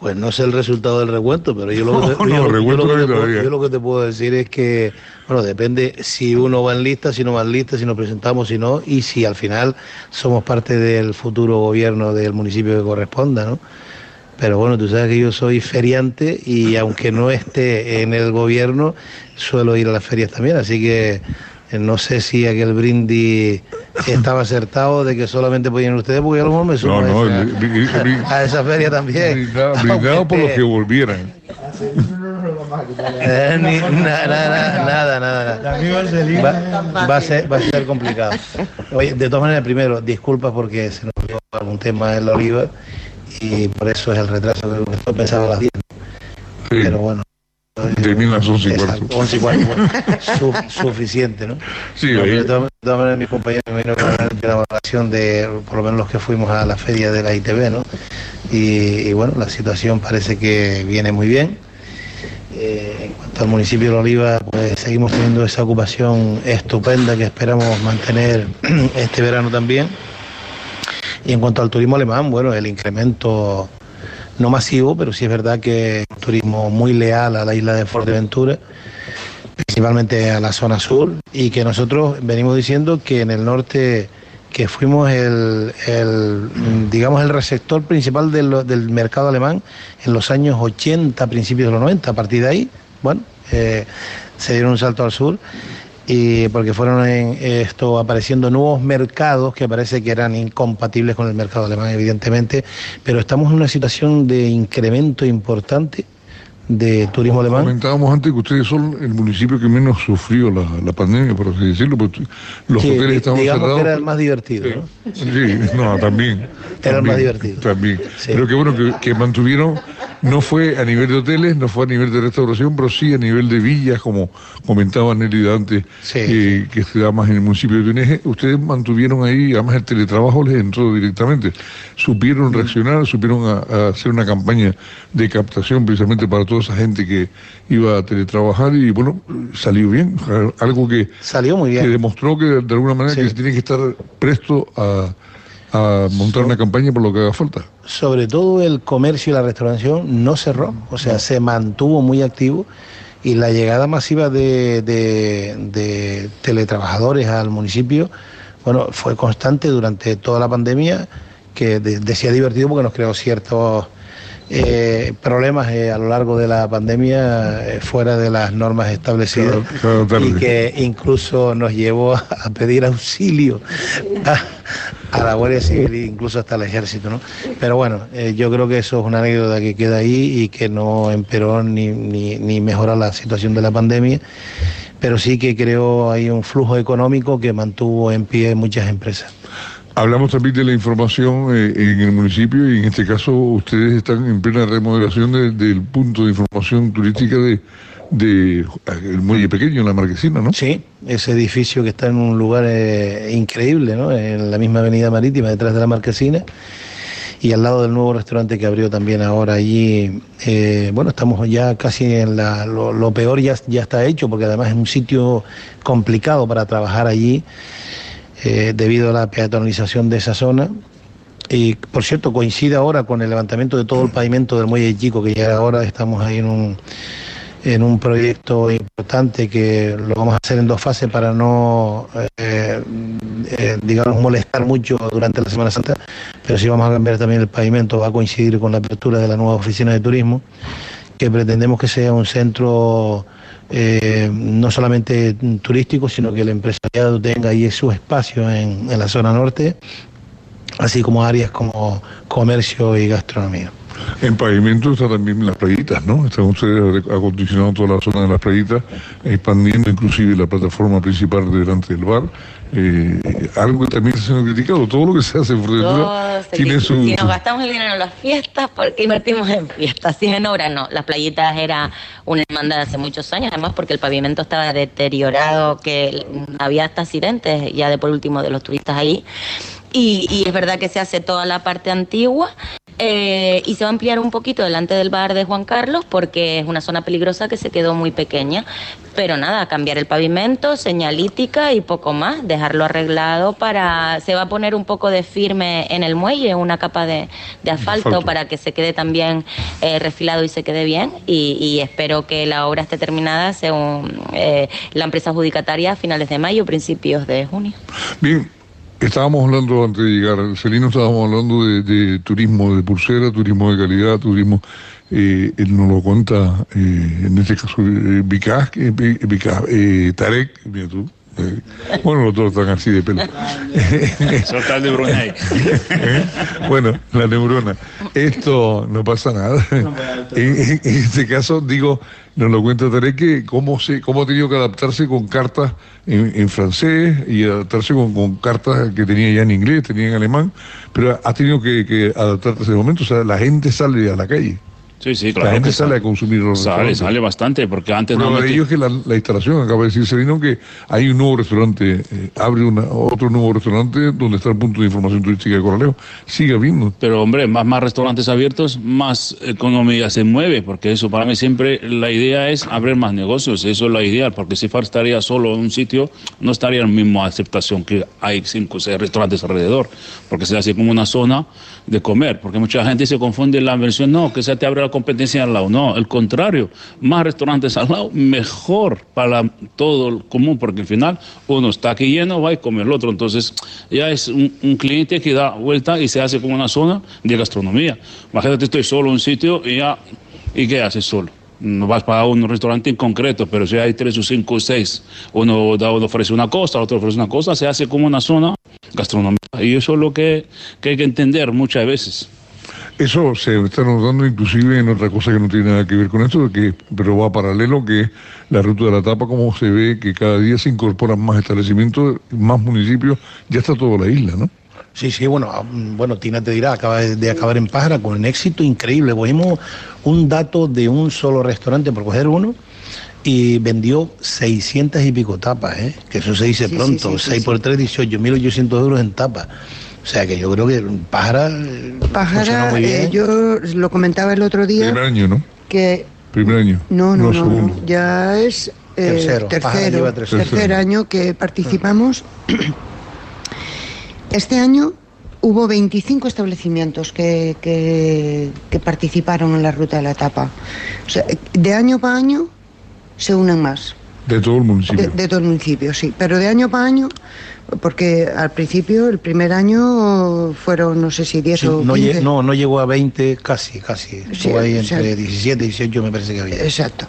Pues no sé el resultado del recuento, pero yo lo que te, no, yo, no, yo, lo que te puedo, todavía. yo lo que te puedo decir es que, bueno, depende si uno va en lista, si no va en lista, si nos presentamos, si no, y si al final somos parte del futuro gobierno del municipio que corresponda, ¿no? Pero bueno, tú sabes que yo soy feriante y aunque no esté en el gobierno, suelo ir a las ferias también, así que no sé si aquel brindis estaba acertado de que solamente podían ustedes, porque yo a lo mejor me sumo No, no, a, esa, bri- bri- a esa feria también. Brindado, brindado por los que volvieran. Eh, ni- na- na- na- nada, nada, nada. Va, va a ser, va a ser complicado. Oye, de todas maneras, primero, disculpas porque se nos dio algún tema en la oliva y por eso es el retraso que esto pensaba a las diez. Sí. Pero bueno. Termina a las once y cuarto. Exacto, once y cuarto, bueno, su- suficiente, ¿no? Sí, No, ahí. pero de todas de todas maneras, mis compañeros me vino con una valoración de, por lo menos los que fuimos a la feria de la I T V, ¿no? Y, y bueno, la situación parece que viene muy bien. Eh, en cuanto al municipio de La Oliva, pues seguimos teniendo esa ocupación estupenda que esperamos mantener este verano también. Y en cuanto al turismo alemán, bueno, el incremento no masivo, pero sí es verdad que es un turismo muy leal a la isla de Fuerteventura, principalmente a la zona sur, y que nosotros venimos diciendo que en el norte, que fuimos el, el digamos el receptor principal de lo, del mercado alemán en los años ochenta, principios de los noventa. A partir de ahí, bueno, eh, se dieron un salto al sur, y porque fueron en esto apareciendo nuevos mercados que parece que eran incompatibles con el mercado alemán, evidentemente, pero estamos en una situación de incremento importante de turismo alemán. Comentábamos antes que ustedes son el municipio que menos sufrió la, la pandemia, por así decirlo, porque los Sí, hoteles estaban digamos cerrados. que era el más divertido, ¿no? Sí, no, también. Era el más también, divertido. También. Sí. Pero qué bueno que, que mantuvieron, no fue a nivel de hoteles, no fue a nivel de restauración, pero sí a nivel de villas, como comentaba Nélida antes, Sí. eh, que se da más en el municipio de Tuneje. Ustedes mantuvieron ahí, además el teletrabajo les entró directamente. Supieron reaccionar, supieron a, a hacer una campaña de captación precisamente para toda esa gente que iba a teletrabajar y bueno, salió bien. Algo que, Salió muy que bien. demostró que de alguna manera Sí. que se tiene que estar presto a, a montar una campaña por lo que haga falta. Sobre todo el comercio y la restauración no cerró, o sea, se mantuvo muy activo, y la llegada masiva de, de, de teletrabajadores al municipio, bueno, fue constante durante toda la pandemia, que de- decía divertido porque nos creó ciertos eh, problemas eh, a lo largo de la pandemia eh, fuera de las normas establecidas, Cada- cada tarde. y que incluso nos llevó a, a pedir auxilio a, a la Guardia Civil e incluso hasta el Ejército, ¿no? Pero bueno, eh, yo creo que eso es una anécdota que queda ahí y que no empeoró ni, ni, ni mejoró la situación de la pandemia, pero sí que creó ahí un flujo económico que mantuvo en pie muchas empresas. Hablamos también de la información eh, en el municipio y en este caso ustedes están en plena remodelación de- del punto de información turística de, de el muelle pequeño, la Marquesina, ¿no? Sí, ese edificio que está en un lugar eh, increíble, ¿no? En la misma avenida marítima, detrás de la Marquesina, y al lado del nuevo restaurante que abrió también ahora allí. Eh, bueno, estamos ya casi en la, lo, lo peor ya, ya está hecho, porque además es un sitio complicado para trabajar allí, eh, debido a la peatonalización de esa zona. Y por cierto, coincide ahora con el levantamiento de todo el pavimento del muelle chico, que ya ahora estamos ahí en un en un proyecto importante que lo vamos a hacer en dos fases para no, eh, eh, digamos, molestar mucho durante la Semana Santa, pero sí vamos a cambiar también el pavimento, va a coincidir con la apertura de la nueva oficina de turismo, que pretendemos que sea un centro eh, no solamente turístico, sino que el empresariado tenga ahí su espacio en, en la zona norte, así como áreas como comercio y gastronomía. En pavimento está también las playitas, ¿no? Están ustedes acondicionando toda la zona de las playitas, expandiendo inclusive la plataforma principal delante del bar. Eh, algo que también está siendo criticado, todo lo que se hace en Fuerteventura Todo se tiene quita. su... Si nos gastamos el dinero en las fiestas, ¿por qué invertimos en fiestas? Si es en obra, no. Las playitas era una demanda de hace muchos años, además porque el pavimento estaba deteriorado, que había hasta accidentes ya de por último de los turistas ahí. Y, y es verdad que se hace toda la parte antigua Eh, y se va a ampliar un poquito delante del bar de Juan Carlos porque es una zona peligrosa que se quedó muy pequeña. Pero nada, cambiar el pavimento, señalítica y poco más, dejarlo arreglado para... Se va a poner un poco de firme en el muelle, una capa de, de asfalto, asfalto para que se quede también eh, refilado y se quede bien. Y, y espero que la obra esté terminada según eh, la empresa adjudicataria a finales de mayo, principios de junio. Bien. Estábamos hablando, antes de llegar, Celino, estábamos hablando de, de turismo de pulsera, turismo de calidad, turismo, eh, él nos lo cuenta, eh, en este caso, eh, Vicaz, eh, Vicaz, eh, Tarek, mira tú, eh, bueno, los dos están así de pelo. Soltar de Brunei. ¿Eh? Bueno, la neurona. Esto no pasa nada. En, en, en este caso, digo, nos lo cuenta Tarek, que cómo, se, cómo ha tenido que adaptarse con cartas en, en francés y adaptarse con, con cartas que tenía ya en inglés, tenía en alemán, pero ha tenido que, que adaptarse a ese momento. O sea, la gente sale a la calle. Sí, sí, claro. La gente sale a consumir los Sale, restaurantes. sale bastante, porque antes Pero no... de ello es que la, la instalación, acaba de decir Celino, que hay un nuevo restaurante, eh, abre una, otro nuevo restaurante donde está el punto de información turística de Corralejo. Sigue habiendo. Pero, hombre, más, más restaurantes abiertos, más economía se mueve, porque eso para mí siempre la idea es abrir más negocios, eso es la idea, porque si Far estaría solo en un sitio, no estaría en la misma aceptación que hay cinco o seis restaurantes alrededor, porque se hace como una zona de comer, porque mucha gente se confunde en la versión, no, que se te abre la competencia al lado, no, el contrario, más restaurantes al lado, mejor para todo el común, porque al final uno está aquí lleno, va y come el otro, entonces ya es un, un cliente que da vuelta y se hace como una zona de gastronomía. Imagínate, estoy solo en un sitio y ya, ¿y qué haces solo? No vas para un restaurante en concreto, pero si hay tres o cinco o seis, uno, da, uno ofrece una cosa, otro ofrece una cosa, se hace como una zona gastronómica. Y eso es lo que, que hay que entender muchas veces. Eso se está notando inclusive en otra cosa que no tiene nada que ver con esto, que, pero va paralelo, que es la ruta de la tapa, como se ve que cada día se incorporan más establecimientos, más municipios, ya está toda la isla, ¿no? Sí, sí, bueno, bueno, Tina te dirá, acaba de acabar en Pájara con un éxito increíble. Cogimos un dato de un solo restaurante, por coger uno, y vendió seiscientas y pico tapas, ¿eh? Que eso se dice sí, pronto, sí, sí, seis sí, por tres, dieciocho mil ochocientos euros en tapas. O sea que yo creo que Pájara, Pájara muy bien. Eh, yo lo comentaba el otro día. Primer año, ¿no? Que Primer año. No, no, no, no, ya es eh, tercero, tercero, tercer tercer año que participamos. Este año hubo veinticinco establecimientos que, que, que participaron en la ruta de la tapa. O sea, de año para año se unen más. De todo el municipio. De, de todo el municipio, sí. Pero de año para año, porque al principio, el primer año fueron, no sé si diez sí, o no quince. No, no llegó a veinte, casi, casi. Estuvo sí, ahí entre o sea, diecisiete y dieciocho me parece que había. Exacto.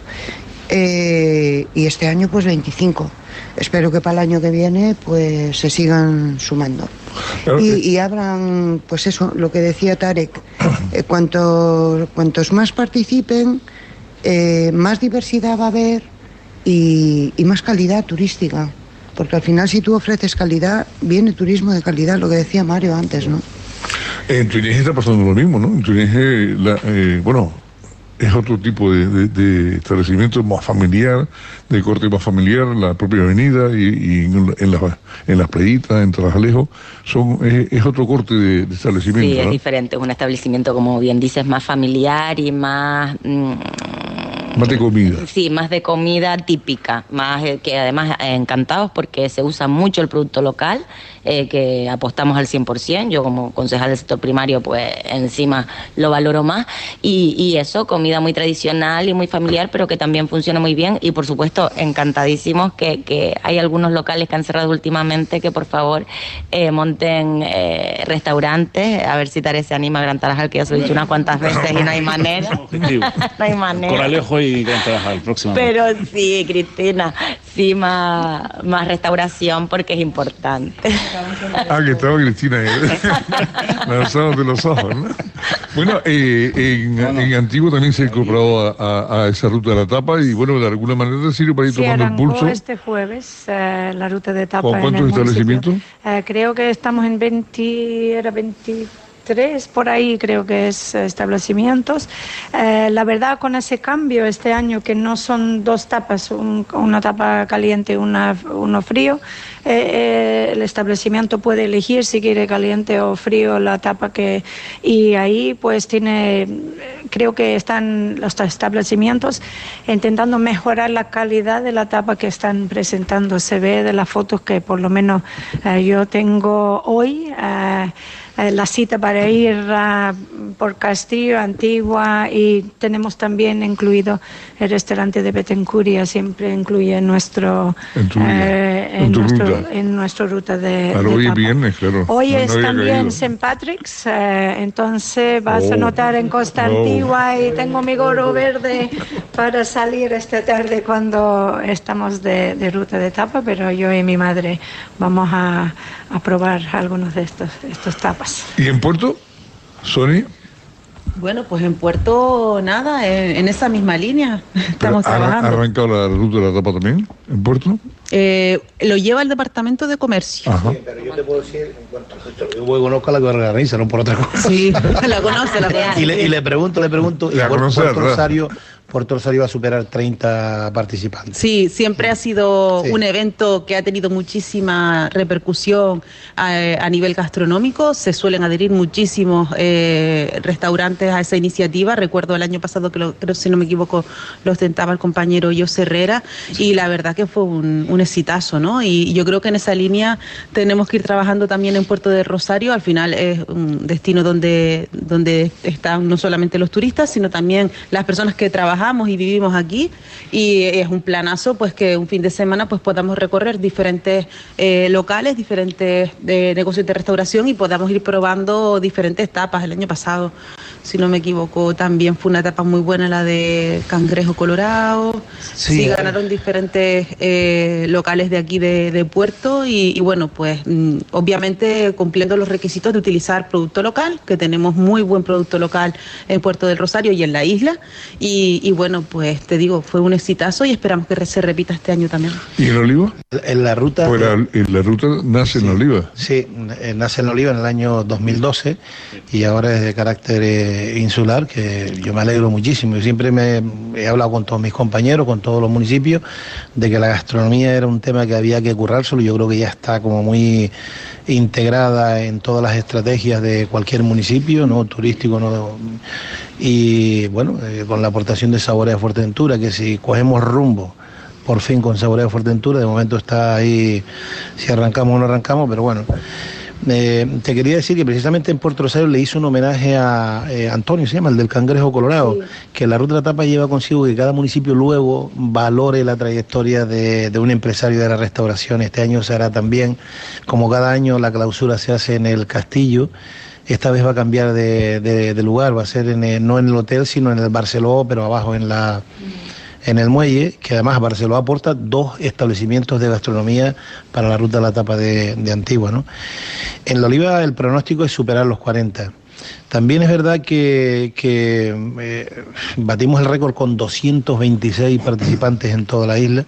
Eh, y este año pues veinticinco. Espero que para el año que viene pues se sigan sumando. Claro y, que... y abran, pues eso, lo que decía Tarek, eh, cuanto, cuantos más participen, eh, más diversidad va a haber y, y más calidad turística. Porque al final si tú ofreces calidad, viene turismo de calidad, lo que decía Mario antes, ¿no? En Túnez está pasando lo mismo, ¿no? En Túnez, la, eh, bueno... es otro tipo de, de, de establecimiento más familiar, de corte más familiar, la propia avenida y, y en, en, la, en las playitas, en Trabajalejo, son, es, es otro corte de, de establecimiento. Sí, es ¿no? diferente, es un establecimiento, como bien dices, más familiar y más... Mmm, más de comida. Sí, más de comida típica, más eh, que además eh, encantados porque se usa mucho el producto local, eh, que apostamos al cien por ciento, yo como concejal del sector primario pues encima lo valoro más, y, y eso, comida muy tradicional y muy familiar, pero que también funciona muy bien, y por supuesto encantadísimos que, que hay algunos locales que han cerrado últimamente que por favor eh, monten eh, restaurantes, a ver si Tarek se anima a Gran Tarajal, que ya se lo he dicho unas cuantas veces y no hay manera. No hay manera. Corralejo y Gran Tarajal, próximamente. Pero sí, Cristina, sí, más, más restauración porque es importante. Ah, que estaba Cristina lanzándote los ojos, ¿no? Bueno, eh, en, bueno, en Antiguo también se ha incorporado a, a, a esa ruta de la tapa y bueno, de alguna manera sirve para ir sí, tomando el pulso. Este jueves eh, la ruta de tapa. ¿Con cuántos establecimientos? Eh, creo que estamos en veinte, era veinte, tres por ahí creo que es establecimientos. Eh, la verdad, con ese cambio este año, que no son dos tapas, un, una tapa caliente y una, uno frío, eh, eh, el establecimiento puede elegir si quiere caliente o frío la tapa que... Y ahí pues tiene, creo que están los establecimientos intentando mejorar la calidad de la tapa que están presentando. Se ve de las fotos que por lo menos eh, yo tengo hoy, eh, eh, la cita para ir uh, por Castillo, Antigua, y tenemos también incluido el restaurante de Betancuria, siempre incluye nuestro, en, tu, eh, en, en, tu nuestro, ruta. en nuestra ruta de, claro, de hoy tapa. viernes, claro. Hoy no, es no también Saint Patrick's, eh, entonces vas oh. a notar en Costa Antigua, oh. y tengo mi gorro verde para salir esta tarde cuando estamos de, de ruta de tapa, pero yo y mi madre vamos a, a probar algunos de estos, estos tapas. ¿Y en Puerto, Sonia? Bueno, pues en Puerto, nada, en, en esa misma línea estamos ¿Ha trabajando. ¿Ha arrancado la ruta de la tapa también, en Puerto? Eh, lo lleva el Departamento de Comercio. Ajá. Sí, pero yo te puedo decir, en cuanto a esto, yo conozco a la que organiza, no por otra cosa. Sí, la conoce, la conoce. Y le, y le pregunto, le pregunto, la Puerto, conoce, Puerto Rosario... Puerto Rosario va a superar treinta participantes. Sí, siempre ha sido sí. un evento que ha tenido muchísima repercusión a, a nivel gastronómico. Se suelen adherir muchísimos eh, restaurantes a esa iniciativa. Recuerdo el año pasado que, lo, creo, si no me equivoco, lo ostentaba el compañero José Herrera, y la verdad que fue un, un exitazo, ¿no? Y yo creo que en esa línea tenemos que ir trabajando también en Puerto de Rosario. Al final es un destino donde, donde están no solamente los turistas, sino también las personas que trabajan y vivimos aquí, y es un planazo pues que un fin de semana pues podamos recorrer diferentes eh, locales, diferentes eh, negocios de restauración, y podamos ir probando diferentes tapas. El año pasado, si no me equivoco, también fue una etapa muy buena la de Cangrejo Colorado. Sí, sí ganaron diferentes eh, locales de aquí de, de Puerto, y, y bueno, pues mm, obviamente cumpliendo los requisitos de utilizar producto local, que tenemos muy buen producto local en Puerto del Rosario y en la isla, y, y bueno, pues te digo, fue un exitazo y esperamos que se repita este año también. ¿Y en Oliva? En la ruta... Pues la, en la ruta nace sí, en Oliva. Sí, nace en Oliva en el año dos mil doce, y ahora es de carácter eh, insular, que yo me alegro muchísimo. Yo siempre me he hablado con todos mis compañeros, con todos los municipios, de que la gastronomía era un tema que había que currárselo. Yo creo que ya está como muy integrada en todas las estrategias de cualquier municipio, no turístico, no. Y bueno, eh, con la aportación de Saborea Fuerteventura, que si cogemos rumbo por fin con Saborea Fuerteventura, de momento está ahí si arrancamos o no arrancamos, pero bueno. Eh, te quería decir que precisamente en Puerto Rosario le hizo un homenaje a eh, Antonio, se llama, el del Cangrejo Colorado, sí. Que la ruta de la tapa lleva consigo que cada municipio luego valore la trayectoria de, de un empresario de la restauración. Este año se hará también, como cada año la clausura se hace en el Castillo, esta vez va a cambiar de, de, de lugar, va a ser en el, no en el hotel, sino en el Barceló, pero abajo en la... en el muelle, que además Barceló aporta dos establecimientos de gastronomía para la ruta de la tapa de, de Antigua, ¿no? En la Oliva el pronóstico es superar los cuarenta. También es verdad que, que eh, batimos el récord con doscientos veintiséis participantes en toda la isla,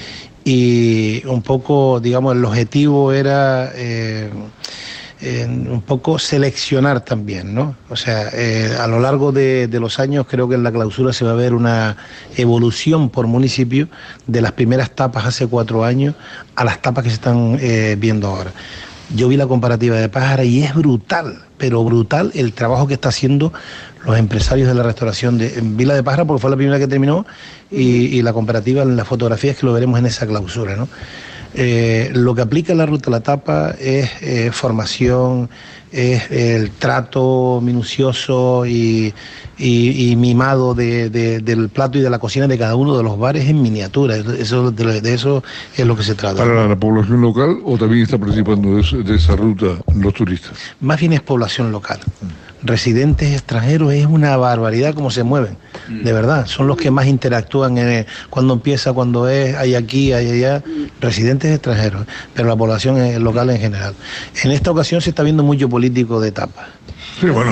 y un poco, digamos, el objetivo era... Eh, Eh, un poco seleccionar también, ¿no? O sea, eh, a lo largo de, de los años creo que en la clausura se va a ver una evolución por municipio de las primeras tapas hace cuatro años a las tapas que se están eh, viendo ahora. Yo vi la comparativa de Pájara y es brutal, pero brutal el trabajo que está haciendo los empresarios de la restauración de en Vila de Pájara, porque fue la primera que terminó, y, y la comparativa en las fotografías que lo veremos en esa clausura, ¿no? Eh, lo que aplica la ruta de la tapa es eh, formación, es el trato minucioso y, y, y mimado de, de, del plato y de la cocina de cada uno de los bares en miniatura. Eso, de, de eso es lo que se trata. ¿Para la población local o también está participando de, eso, de esa ruta los turistas? Más bien es población local. Residentes extranjeros es una barbaridad cómo se mueven, de verdad, son los que más interactúan en, cuando empieza, cuando es, hay aquí, hay allá, residentes extranjeros, pero la población local en general. En esta ocasión se está viendo mucho político. político de tapa. Sí, bueno,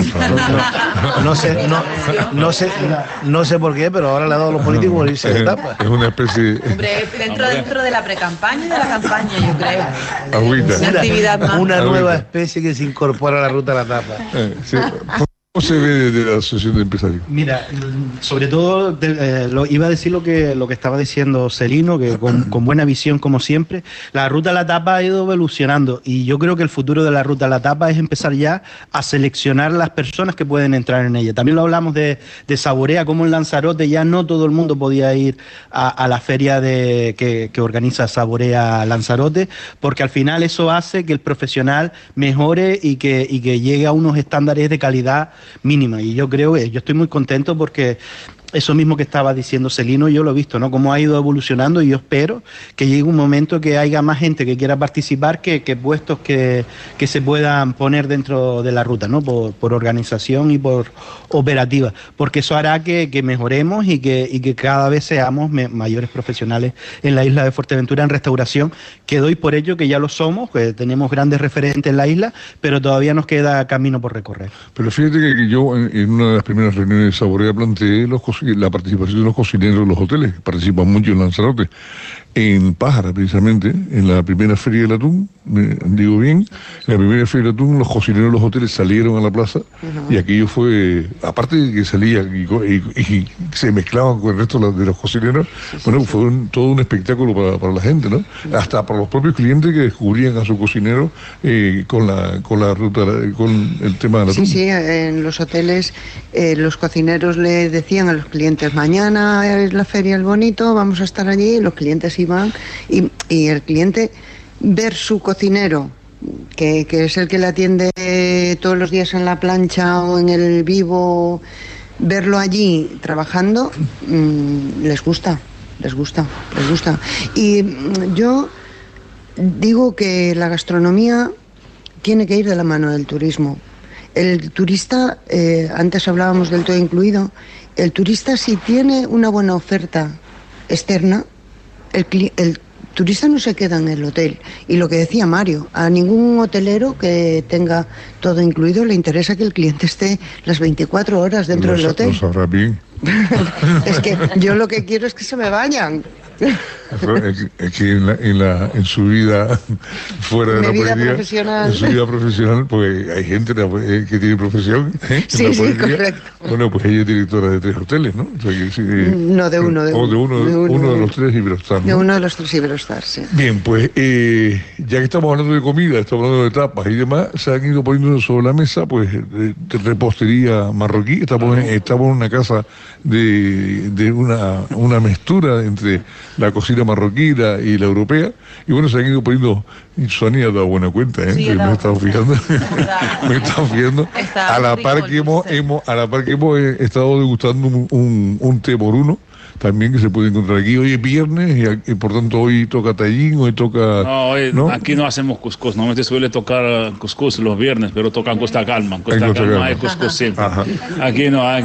no, no, no, sé, no, no, sé, no sé por qué, pero ahora le ha dado a los políticos por irse de tapa. Es una especie... Hombre, dentro, dentro de la precampaña y de la campaña, yo creo. Agüita. Una actividad más. Una Agüita. nueva especie que se incorpora a la ruta de la tapa. Eh, sí. ¿Cómo se ve desde la Asociación de Empresarios? Mira, sobre todo de, eh, lo, iba a decir lo que, lo que estaba diciendo Celino, que con, con buena visión como siempre, la Ruta a la Tapa ha ido evolucionando y yo creo que el futuro de la Ruta a la Tapa es empezar ya a seleccionar las personas que pueden entrar en ella. También lo hablamos de, de Saborea, como en Lanzarote ya no todo el mundo podía ir a, a la feria de, que, que organiza Saborea Lanzarote, porque al final eso hace que el profesional mejore y que, y que llegue a unos estándares de calidad mínima, y yo creo que yo estoy muy contento porque eso mismo que estaba diciendo Celino, yo lo he visto, ¿no? Cómo ha ido evolucionando, y yo espero que llegue un momento que haya más gente que quiera participar que, que puestos que, que se puedan poner dentro de la ruta, ¿no? Por, por organización y por operativa, porque eso hará que, que mejoremos y que, y que cada vez seamos me, mayores profesionales en la isla de Fuerteventura en restauración, que doy por ello que ya lo somos, que tenemos grandes referentes en la isla, pero todavía nos queda camino por recorrer. Pero fíjate que yo en, en una de las primeras reuniones de Saborea planteé los la participación de los cocineros de los hoteles, que participan mucho en Lanzarote. En Pájara, precisamente, en la primera feria del atún, me, digo bien, en la primera feria del atún, los cocineros de los hoteles salieron a la plaza, uh-huh. y aquello fue, aparte de que salían y, y, y se mezclaban con el resto de los, de los cocineros, sí, bueno, sí, fue un, todo un espectáculo para, para la gente, ¿no? Uh-huh. Hasta para los propios clientes que descubrían a su cocinero eh, con la con la ruta, con el tema del atún. Sí, sí, en los hoteles eh, los cocineros le decían a los clientes, mañana es la feria El Bonito, vamos a estar allí, y los clientes iban, y, y el cliente ver su cocinero, que, que es el que le atiende todos los días en la plancha o en el vivo, verlo allí trabajando, mmm, les gusta, les gusta, les gusta. Y mmm, yo digo que la gastronomía tiene que ir de la mano del turismo. El turista, eh, antes hablábamos del todo incluido, el turista si tiene una buena oferta externa, el, el turista no se queda en el hotel. Y lo que decía Mario, a ningún hotelero que tenga todo incluido le interesa que el cliente esté las veinticuatro horas dentro lo, del hotel. Lo sabrá bien. Es que yo lo que quiero es que se me vayan. Es que en, la, en, la, en su vida fuera de Mi la vida policía, profesional. en su vida profesional, pues hay gente que tiene profesión, ¿eh? Sí, en la sí, policía. correcto. Bueno, pues ella es directora de tres hoteles, ¿no? O sea que, sí, no, de uno, de, o de uno, de uno, uno de los tres Iberostar, ¿no? De uno de los tres Iberostar, sí. Bien, pues eh, ya que estamos hablando de comida, estamos hablando de tapas y demás, se han ido poniendo sobre la mesa, pues, de, de repostería marroquí. Estamos en, estamos en una casa de, de una, una mezcla entre la cocina marroquí la, y la europea, y bueno, se han ido poniendo, y Sonia ha dado buena cuenta, ¿eh? Sí, Que me he estado fijando, me he estado fijando, Está a la rico par que el hemos, dulce. hemos, a la par que hemos eh, estado degustando un, un, un té moruno, también que se puede encontrar aquí. Hoy es viernes y, y por tanto hoy toca tallín, hoy toca... No, hoy, ¿no? Aquí no hacemos cuscús, normalmente suele tocar cuscús los viernes, pero tocan Costa Calma. Costa Costa Calma Calma. hay cuscús siempre. Ajá. Aquí no hay.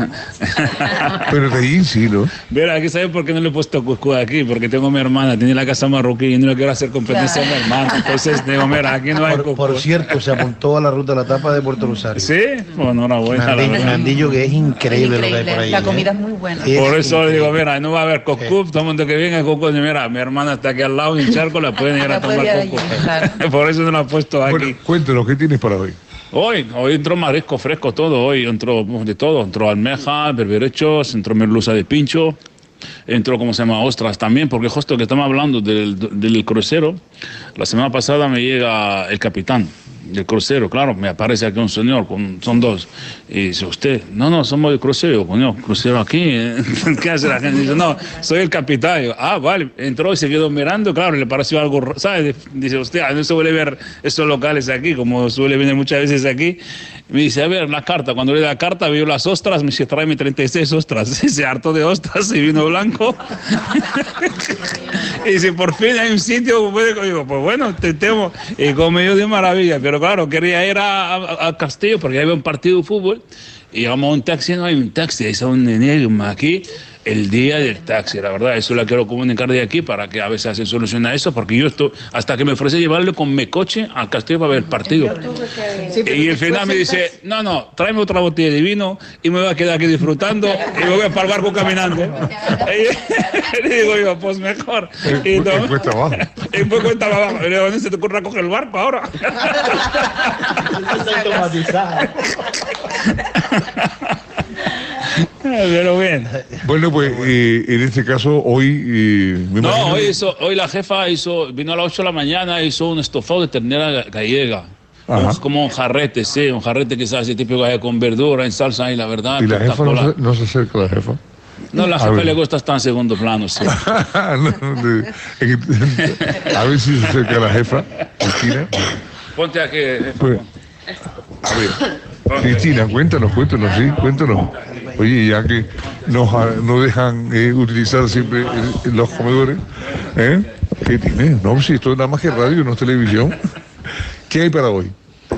Pero tallín sí, ¿no? Mira, aquí ¿sabes por qué no le he puesto cuscús aquí? Porque tengo a mi hermana, tiene la casa marroquí y no le quiero hacer competencia a mi hermana. Entonces digo, mira, aquí no hay Por, cuscús. por cierto, se apuntó a la ruta de la tapa de Puerto Rosario. ¿Sí? Bueno, enhorabuena. la Mandillo, verdad. Mandillo, que es increíble, lo que hay por ahí. La ¿eh? comida es muy buena. Es Por eso le digo, increíble. mira, no va a haber coscup, todo el mundo que venga coscup, mira, mi hermana está aquí al lado en el charco, la pueden ir a La puede tomar ir allí, coscup. claro. Por eso no la he puesto aquí. Bueno, cuéntanos, ¿qué tienes para hoy? Hoy, hoy entró marisco fresco todo, hoy entró de todo, entró almeja, berberechos, entró merluza de pincho, entró, ¿cómo se llama?, ostras también, porque justo que estamos hablando del, del crucero, la semana pasada me llega el capitán del crucero, claro, me aparece aquí un señor, con, son dos, y dice, usted, no, no, somos del crucero, coño, crucero aquí, ¿eh? ¿Qué hace la gente? Dice, no, soy el capitán. Y yo, ah, vale, entró y se quedó mirando, claro, le pareció algo, ¿sabes? Dice, usted, no suele ver estos locales aquí, como suele venir muchas veces aquí. Me dice, a ver, la carta, cuando le da la carta, vio las ostras, me dice, tráeme treinta y seis ostras, se hartó de ostras y vino blanco. Y dice, por fin hay un sitio, pues, digo, pues bueno, te temo, y comió de maravilla, pero claro, quería ir a, a, a Castillo porque había un partido de fútbol, y llamamos a un taxi, no hay un taxi, hay un enigma aquí, el día del taxi, la verdad, eso la quiero comunicar de aquí para que a veces se solucione eso, porque yo estoy, hasta que me ofrecí llevarle con mi coche al Castillo para ver el partido. Sí, y al final me dice, no, no, tráeme otra botella de vino y me voy a quedar aquí disfrutando y me voy para el barco caminando. Y digo yo, pues mejor. Y no, en cuesta abajo. En cuesta abajo. Y digo, ¿dónde se te ocurre coger el barco ahora? Pero bien. Bueno, pues eh, en este caso hoy... Eh, me no, hoy, que... hizo, hoy la jefa hizo, vino a las ocho de la mañana, hizo un estofado de ternera gallega. Es como un jarrete, sí, un jarrete que se hace típico con verdura, en salsa y la verdad. ¿Y la jefa no se, no se acerca a la jefa? No, la jefa le gusta estar en segundo plano, sí. no, de, en, a ver si se acerca a la jefa, Cristina. Ponte aquí, jefa. Pues, a ver, Cristina, cuéntanos, cuéntanos, sí, cuéntanos. Oye, ya que nos, nos dejan eh, utilizar siempre eh, los comedores, ¿eh? ¿Qué tiene? No, si esto es nada más que radio, no es televisión. ¿Qué hay para hoy?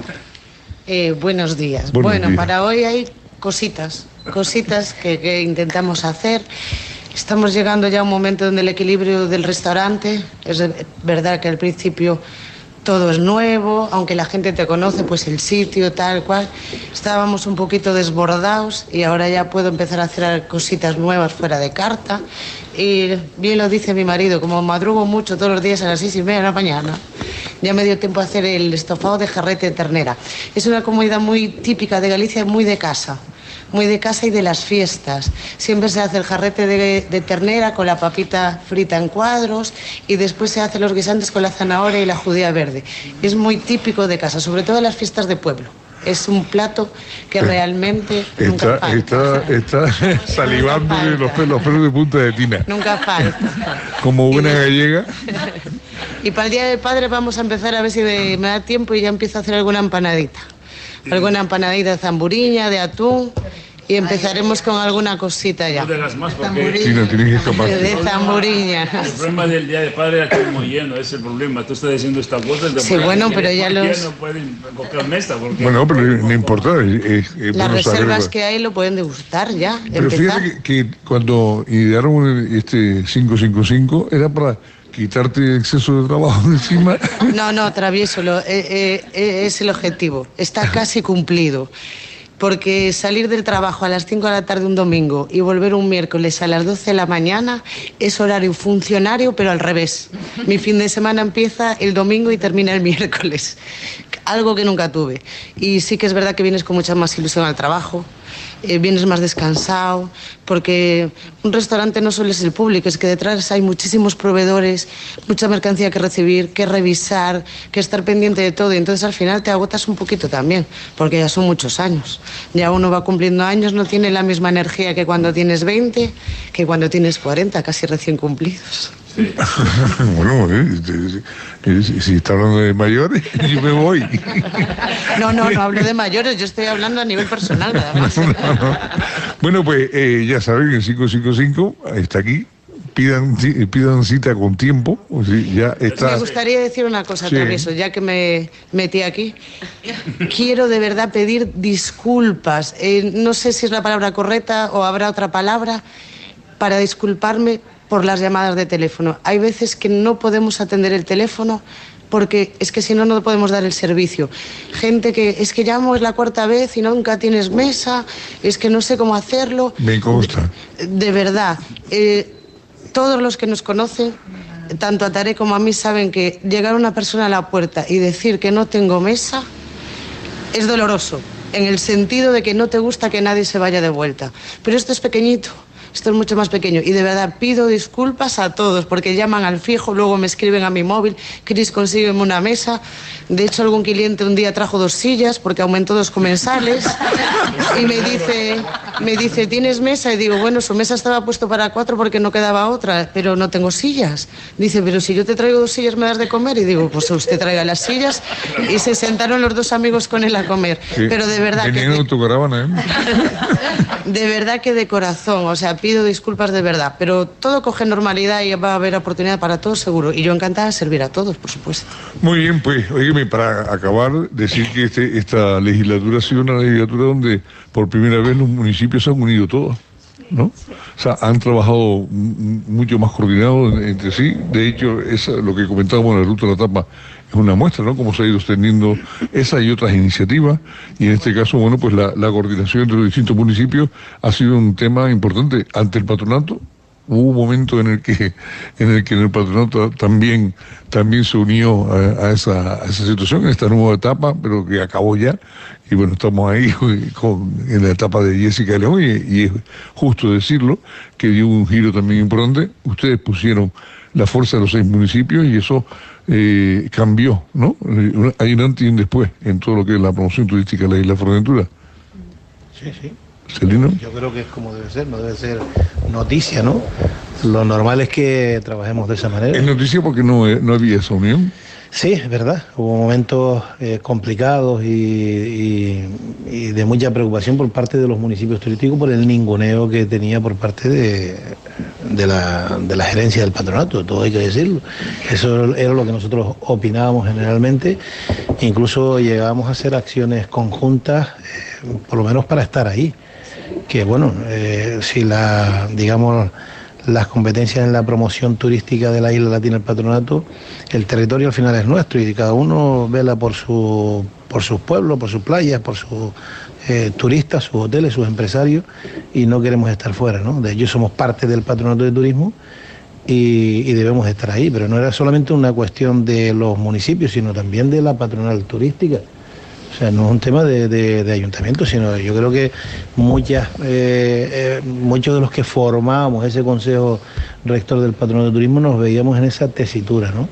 Eh, buenos días. Buenos bueno, días. Para hoy hay cositas, cositas que, que intentamos hacer. Estamos llegando ya a un momento donde el equilibrio del restaurante, es verdad que al principio todo es nuevo, aunque la gente te conoce, pues el sitio, tal cual. Estábamos un poquito desbordados y ahora ya puedo empezar a hacer cositas nuevas fuera de carta. Y bien lo dice mi marido, como madrugo mucho todos los días a las seis y media de la mañana, ya me dio tiempo a hacer el estofado de jarrete de ternera. Es una comida muy típica de Galicia, muy de casa. Muy de casa y de las fiestas. Siempre se hace el jarrete de, de ternera con la papita frita en cuadros y después se hacen los guisantes con la zanahoria y la judía verde. Es muy típico de casa, sobre todo en las fiestas de pueblo. Es un plato que realmente está, nunca falta. Está, está salivando de los pelos, los pelos de punta de tina. Nunca falta. Como buena gallega. Y para el Día del Padre vamos a empezar a ver si me, me da tiempo y ya empiezo a hacer alguna empanadita. Alguna empanadita de zamburiña, de atún, y empezaremos con alguna cosita ya. No de las más porque... Sí, no tienes que escapar. De zamburiña. El problema del Día de Padre es que es muy lleno, ese es el problema. Tú estás diciendo esta cosa... De sí, bueno, pero ya los... No pueden coger mesa porque... Bueno, pero no importa. Es, es las bueno reservas saber... que hay lo pueden degustar ya. Pero empezar. fíjate que, que cuando idearon este cinco cinco cinco era para... quitarte exceso de trabajo encima. No, no, travieso, lo, eh, eh, es el objetivo, está casi cumplido. Porque salir del trabajo a las cinco de la tarde un domingo y volver un miércoles a las doce de la mañana es horario funcionario, pero al revés. Mi fin de semana empieza el domingo y termina el miércoles. Algo que nunca tuve. Y sí que es verdad que vienes con mucha más ilusión al trabajo. Eh, vienes más descansado, porque un restaurante no solo es el público, es que detrás hay muchísimos proveedores, mucha mercancía que recibir, que revisar, que estar pendiente de todo, y entonces al final te agotas un poquito también, porque ya son muchos años. Ya uno va cumpliendo años, no tiene la misma energía que cuando tienes veinte, que cuando tienes cuarenta, casi recién cumplidos. Sí. Bueno, eh, si, si está hablando de mayores, yo me voy. No, no, no hablo de mayores, yo estoy hablando a nivel personal nada más. No, no. Bueno, pues eh, ya saben, el cinco cinco cinco está aquí. Pidan, pidan cita con tiempo. O sea, ya está... Me gustaría decir una cosa, sí. Travieso, ya que me metí aquí. Quiero de verdad pedir disculpas. Eh, no sé si es la palabra correcta o habrá otra palabra para disculparme por las llamadas de teléfono. Hay veces que no podemos atender el teléfono porque es que si no, no podemos dar el servicio. Gente que es que llamo, es la cuarta vez y nunca tienes mesa, es que no sé cómo hacerlo. Me consta. De, de verdad, eh, todos los que nos conocen, tanto a Tarek como a mí, saben que llegar una persona a la puerta y decir que no tengo mesa es doloroso, en el sentido de que no te gusta que nadie se vaya de vuelta. Pero esto es pequeñito. Esto es mucho más pequeño y de verdad pido disculpas a todos porque llaman al fijo, luego me escriben a mi móvil, Cris, consígueme una mesa. De hecho, algún cliente un día trajo dos sillas porque aumentó dos comensales y me dice, me dice, ¿tienes mesa? Y digo, bueno, su mesa estaba puesto para cuatro porque no quedaba otra, pero no tengo sillas. Dice, pero si yo te traigo dos sillas, ¿me das de comer? Y digo, pues usted traiga las sillas. Y se sentaron los dos amigos con él a comer. Sí, pero de verdad que... De, autocaravana, ¿eh? De verdad que de corazón, o sea, pido disculpas de verdad, pero todo coge normalidad y va a haber oportunidad para todos seguro. Y yo encantada de servir a todos, por supuesto. Muy bien, pues, oígame, para acabar, decir que este, esta legislatura ha sido una legislatura donde por primera vez los municipios se han unido todos. ¿no? O sea, han trabajado mucho más coordinados entre sí. De hecho, esa, lo que comentábamos en la Ruta de la Tapa es una muestra, ¿no? Cómo se ha ido extendiendo esa y otras iniciativas. Y en este caso, bueno, pues la, la coordinación entre los distintos municipios ha sido un tema importante ante el patronato. Hubo un momento en el que en el que en el patronato también también se unió a, a, esa, a esa situación, en esta nueva etapa, pero que acabó ya. Y bueno, estamos ahí con, en la etapa de Jessica León, y, y es justo decirlo, que dio un giro también importante. Ustedes pusieron la fuerza de los seis municipios y eso eh, cambió, ¿no? Hay un antes y un después en todo lo que es la promoción turística de la isla Fuerteventura. Sí, sí. Celino. Yo creo que es como debe ser, no debe ser noticia, ¿no? Lo normal es que trabajemos de esa manera. ¿Es noticia porque no, no había esa unión? Sí, es verdad. Hubo momentos eh, complicados y, y, y de mucha preocupación por parte de los municipios turísticos por el ninguneo que tenía por parte de, de, la, de la gerencia del patronato, todo hay que decirlo. Eso era lo que nosotros opinábamos generalmente. Incluso llegábamos a hacer acciones conjuntas, eh, por lo menos para estar ahí. Que bueno, eh, si la, digamos, las competencias en la promoción turística de la isla la tiene el patronato, el territorio al final es nuestro y cada uno vela por su, por sus pueblos, por sus playas, por sus eh, turistas, sus hoteles, sus empresarios, y no queremos estar fuera, ¿no? De hecho somos parte del patronato de turismo y, y debemos estar ahí, pero no era solamente una cuestión de los municipios, sino también de la patronal turística. O sea, no es un tema de, de, de ayuntamiento, sino yo creo que muchas, eh, eh, muchos de los que formábamos ese consejo rector del patronato de turismo nos veíamos en esa tesitura, ¿no?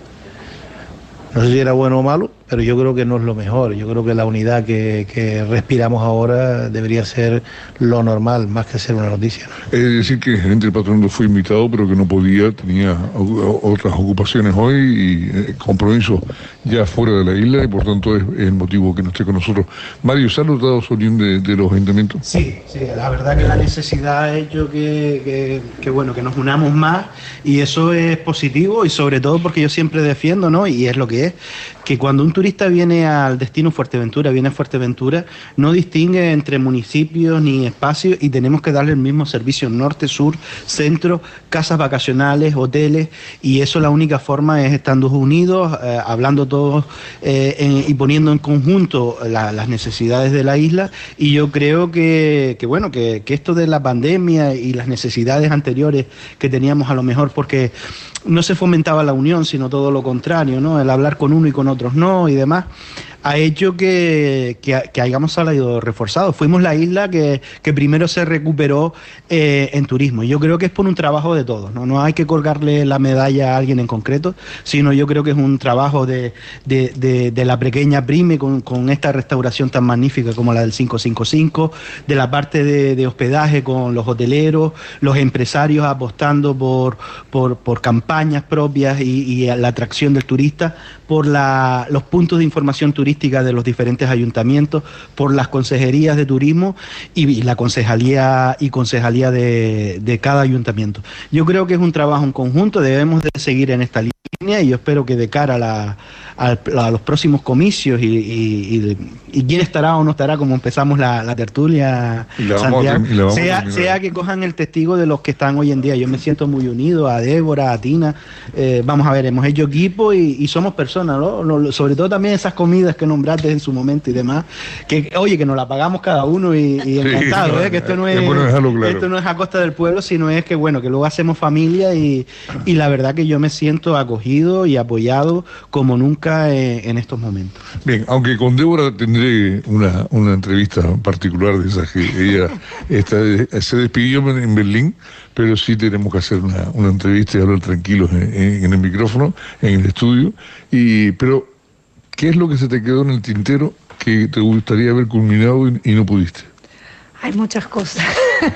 No sé si era bueno o malo, pero yo creo que no es lo mejor. Yo creo que la unidad que, que respiramos ahora debería ser lo normal, más que ser una noticia. Es decir, que el gerente del patronato fue invitado, pero que no podía, tenía otras ocupaciones hoy y eh, compromisos ya fuera de la isla, y por tanto es, es el motivo que no esté con nosotros. Mario, ¿se ha notado su unión de, de los ayuntamientos? Sí, sí, la verdad que la necesidad ha hecho que, que, que, bueno, que nos unamos más, y eso es positivo, y sobre todo porque yo siempre defiendo, ¿no? Y es lo que es, que cuando un turista viene al destino Fuerteventura, viene a Fuerteventura, no distingue entre municipios ni espacios, y tenemos que darle el mismo servicio norte, sur, centro, casas vacacionales, hoteles, y eso la única forma es estando unidos, eh, hablando todos eh, en, y poniendo en conjunto la, las necesidades de la isla. Y yo creo que, que bueno, que, que esto de la pandemia y las necesidades anteriores que teníamos, a lo mejor porque no se fomentaba la unión, sino todo lo contrario, ¿no? El hablar con uno y con otros no y demás, ha hecho que, que, que hayamos salido reforzados. Fuimos la isla que, que primero se recuperó eh, en turismo. Y yo creo que es por un trabajo de todos, ¿no? No hay que colgarle la medalla a alguien en concreto, sino yo creo que es un trabajo de, de, de, de la pequeña pyme con, con esta restauración tan magnífica como la del cinco cinco cinco, de la parte de, de hospedaje con los hoteleros, los empresarios apostando por, por, por campañas propias y, y la atracción del turista, por la, los puntos de información turística de los diferentes ayuntamientos, por las consejerías de turismo y, y la concejalía y concejalía de, de cada ayuntamiento. Yo creo que es un trabajo en conjunto, debemos de seguir en esta línea, y yo espero que de cara a, la, a, a los próximos comicios y, y, y, y quién estará o no estará, como empezamos la, la tertulia, la Santiago, a, sea, sea que cojan el testigo de los que están hoy en día. Yo me siento muy unido a Débora, a Tina, eh, vamos a ver, hemos hecho equipo y, y somos personas, ¿no? No, sobre todo también esas comidas que nombraste en su momento y demás, que oye, que nos la pagamos cada uno y, y encantado, sí, ¿eh? Que esto no es, es bueno dejarlo claro. Esto no es a costa del pueblo, sino es que bueno, que luego hacemos familia, y, y la verdad que yo me siento acogido y apoyado como nunca en, en estos momentos. Bien, aunque con Débora tendré una, una entrevista particular de esas que ella está, se despidió en Berlín, pero sí tenemos que hacer una, una entrevista y hablar tranquilos en, en, en el micrófono, en el estudio. Y pero ¿qué es lo que se te quedó en el tintero que te gustaría haber culminado y, y no pudiste? Hay muchas cosas,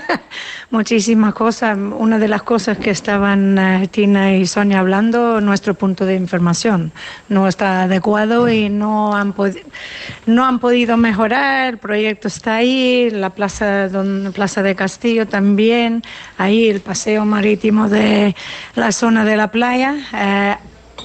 muchísimas cosas. Una de las cosas que estaban uh, Tina y Sonia hablando, nuestro punto de información no está adecuado y no han, no han podido mejorar. El proyecto está ahí, la plaza, don, plaza de Castillo también, ahí el paseo marítimo de la zona de la playa. Uh,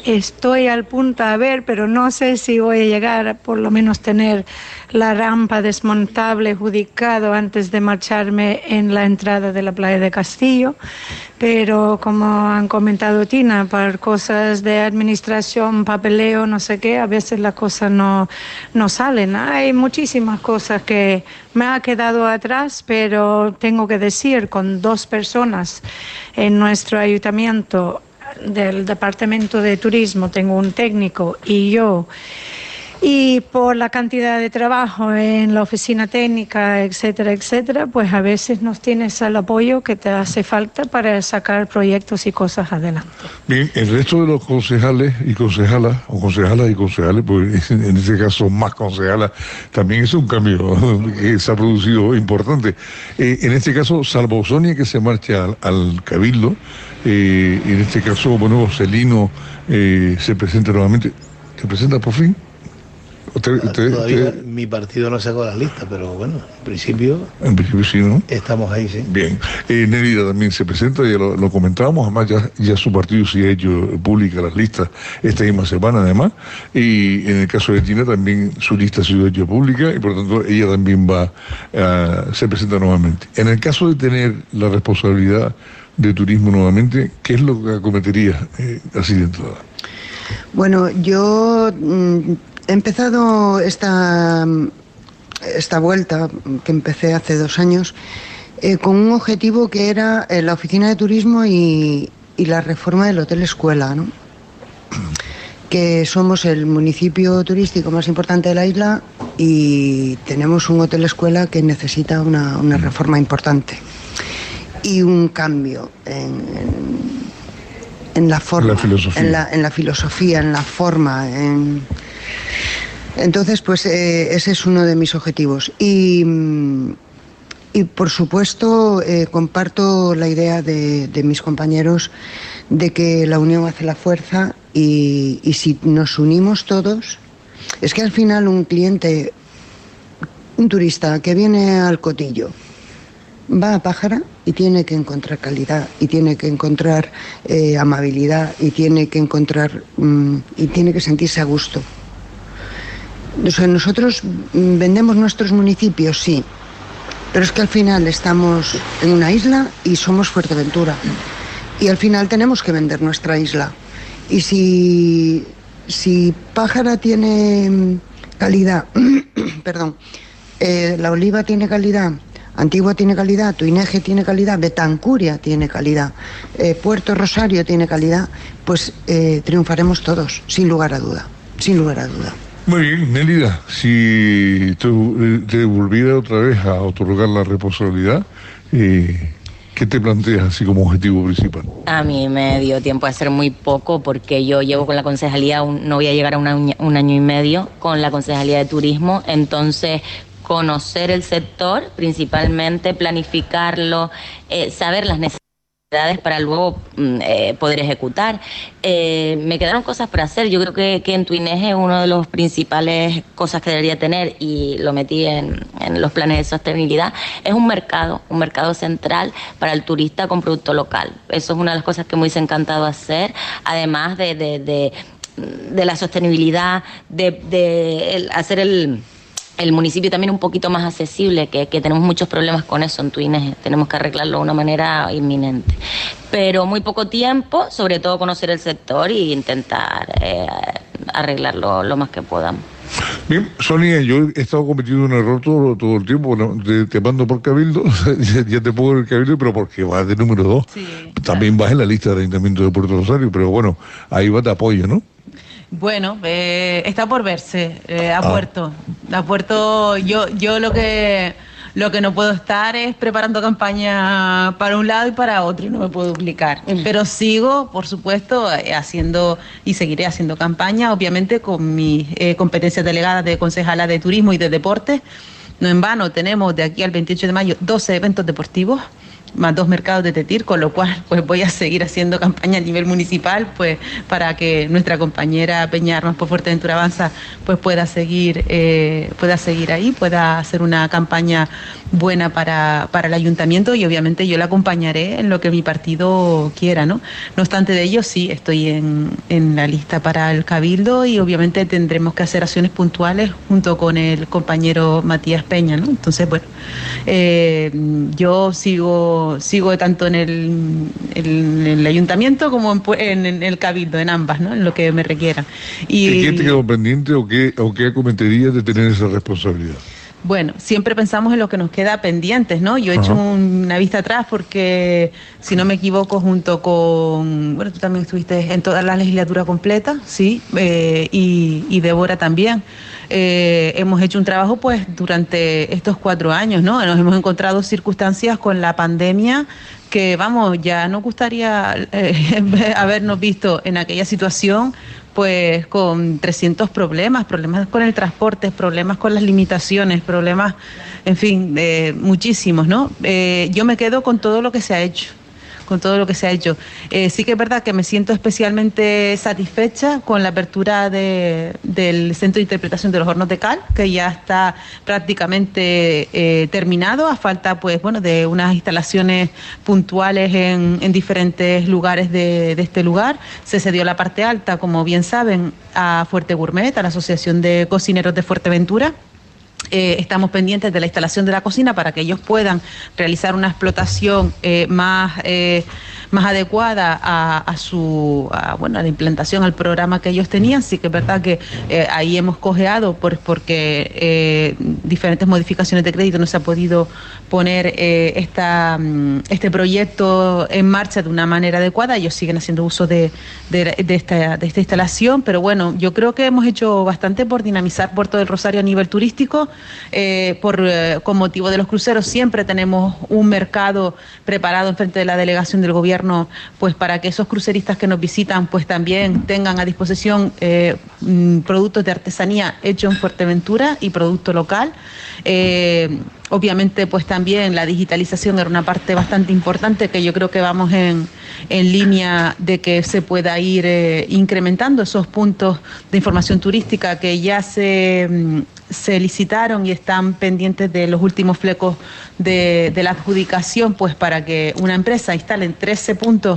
estoy al punto a ver, pero no sé si voy a llegar a por lo menos tener la rampa desmontable adjudicado antes de marcharme en la entrada de la playa de Castillo. Pero como han comentado Tina, por cosas de administración, papeleo, no sé qué, a veces las cosas no, no salen. Hay muchísimas cosas que me ha quedado atrás, pero tengo que decir, con dos personas en nuestro ayuntamiento del Departamento de Turismo, tengo un técnico y yo, y por la cantidad de trabajo en la oficina técnica, etcétera, etcétera, pues a veces no tienes el apoyo que te hace falta para sacar proyectos y cosas adelante. Bien, el resto de los concejales y concejalas, o concejalas y concejales, pues en este caso más concejalas, también es un cambio que se ha producido importante. Eh, en este caso, salvo Sonia, que se marcha al, al Cabildo, eh, en este caso, bueno, Celino eh, se presenta nuevamente. ¿Se presenta por fin? Usted, usted, Todavía usted... mi partido no sacó las listas, pero bueno, en principio... En principio sí, ¿no? Estamos ahí, sí. Bien. Eh, Nélida también se presenta, ya lo, lo comentábamos, además ya, ya su partido sí ha hecho pública las listas esta misma semana, además, y en el caso de Tina también su lista ha sido hecha pública y por tanto ella también va, uh, se presenta nuevamente. En el caso de tener la responsabilidad de turismo nuevamente, ¿qué es lo que acometería eh, así de entrada? Bueno, yo... Mmm... He empezado esta, esta vuelta, que empecé hace dos años, eh, con un objetivo que era eh, la oficina de turismo y, y la reforma del Hotel Escuela, ¿no? Que somos el municipio turístico más importante de la isla y tenemos un Hotel Escuela que necesita una, una reforma importante y un cambio en, en, en la forma, la filosofía. En, la, en la filosofía, en la forma, en... Entonces, pues eh, ese es uno de mis objetivos. Y, y por supuesto, eh, comparto la idea de, de mis compañeros de que la unión hace la fuerza y, y si nos unimos todos, es que al final un cliente, un turista que viene al Cotillo, va a Pájara y tiene que encontrar calidad y tiene que encontrar eh, amabilidad y tiene que encontrar mm, y tiene que sentirse a gusto. O sea, nosotros vendemos nuestros municipios, sí, pero es que al final estamos en una isla y somos Fuerteventura y al final tenemos que vender nuestra isla. Y si, si Pájara tiene calidad, perdón, eh, La Oliva tiene calidad, Antigua tiene calidad, Tuineje tiene calidad, Betancuria tiene calidad, eh, Puerto Rosario tiene calidad, pues eh, triunfaremos todos, sin lugar a duda, sin lugar a duda. Muy bien, Nélida, si te, te volviera otra vez a otorgar la responsabilidad, eh, ¿qué te planteas así como objetivo principal? A mí me dio tiempo a hacer muy poco porque yo llevo con la concejalía, un, no voy a llegar a una, un año y medio con la concejalía de turismo, entonces conocer el sector, principalmente planificarlo, eh, saber las necesidades para luego eh, poder ejecutar. Eh, me quedaron cosas por hacer. Yo creo que, que en Tuineje uno de los principales cosas que debería tener, y lo metí en, en los planes de sostenibilidad, es un mercado, un mercado central para el turista con producto local. Eso es una de las cosas que me hubiese encantado hacer, además de, de, de, de la sostenibilidad, de, de el, hacer el... el municipio también un poquito más accesible, que, que tenemos muchos problemas con eso en Tuineje, tenemos que arreglarlo de una manera inminente. Pero muy poco tiempo, sobre todo conocer el sector e intentar eh, arreglarlo lo más que podamos. Bien, Sonia, yo he estado cometiendo un error todo, todo el tiempo, bueno, te, te mando por Cabildo, ya, ya te pongo en el Cabildo, pero porque vas de número dos. Sí, también claro. Vas en la lista del Ayuntamiento de Puerto Rosario, pero bueno, ahí va de apoyo, ¿no? Bueno, eh, está por verse, eh, a ah. Puerto. A Puerto, yo, yo lo que lo que no puedo estar es preparando campaña para un lado y para otro, y no me puedo duplicar. Mm. Pero sigo, por supuesto, haciendo y seguiré haciendo campaña, obviamente con mis eh, competencias delegadas de concejala de turismo y de deportes. No en vano tenemos de aquí al veintiocho de mayo doce eventos deportivos más dos mercados de Tetir, con lo cual pues voy a seguir haciendo campaña a nivel municipal pues para que nuestra compañera Peña Armas por Fuerteventura Avanza pues pueda seguir eh, pueda seguir ahí, pueda hacer una campaña buena para, para el ayuntamiento, y obviamente yo la acompañaré en lo que mi partido quiera, ¿no? No obstante de ello, sí, estoy en, en la lista para el Cabildo, y obviamente tendremos que hacer acciones puntuales junto con el compañero Matías Peña, ¿no? Entonces, bueno, eh, yo sigo sigo tanto en el, en el ayuntamiento como en, en el Cabildo, en ambas, ¿no? En lo que me requiera. Y, ¿Y qué te quedó pendiente o qué, o qué comentarías de tener esa responsabilidad? Bueno, siempre pensamos en lo que nos queda pendientes, ¿no? Yo he Ajá. hecho un, una vista atrás porque, si no me equivoco, junto con... Bueno, tú también estuviste en toda la legislatura completa, sí, eh, y, y Débora también. Eh, hemos hecho un trabajo, pues, durante estos cuatro años, ¿no? Nos hemos encontrado circunstancias con la pandemia que, vamos, ya nos gustaría eh, habernos visto en aquella situación, pues con trescientos problemas, problemas con el transporte, problemas con las limitaciones, problemas, en fin, eh, muchísimos, ¿no? Eh, yo me quedo con todo lo que se ha hecho, con todo lo que se ha hecho. Eh, sí que es verdad que me siento especialmente satisfecha con la apertura de, del Centro de Interpretación de los Hornos de Cal, que ya está prácticamente eh, terminado, a falta, pues, bueno, de unas instalaciones puntuales en, en diferentes lugares de, de este lugar. Se cedió la parte alta, como bien saben, a Fuerte Gourmet, a la Asociación de Cocineros de Fuerteventura. Eh, estamos pendientes de la instalación de la cocina para que ellos puedan realizar una explotación eh, más eh, más adecuada a, a su a, bueno a la implantación, al programa que ellos tenían. Sí que es verdad que eh, ahí hemos cojeado por, porque eh, diferentes modificaciones de crédito no se ha podido poner eh, esta este proyecto en marcha de una manera adecuada. Ellos siguen haciendo uso de, de, de, esta, de esta instalación, pero bueno, yo creo que hemos hecho bastante por dinamizar Puerto del Rosario a nivel turístico. Eh, por eh, con motivo de los cruceros siempre tenemos un mercado preparado en frente de la delegación del gobierno, pues para que esos cruceristas que nos visitan pues también tengan a disposición eh, productos de artesanía hechos en Fuerteventura y producto local. Eh, obviamente pues también la digitalización era una parte bastante importante, que yo creo que vamos en, en línea de que se pueda ir eh, incrementando esos puntos de información turística que ya se, se licitaron y están pendientes de los últimos flecos de, de la adjudicación, pues para que una empresa instale en trece puntos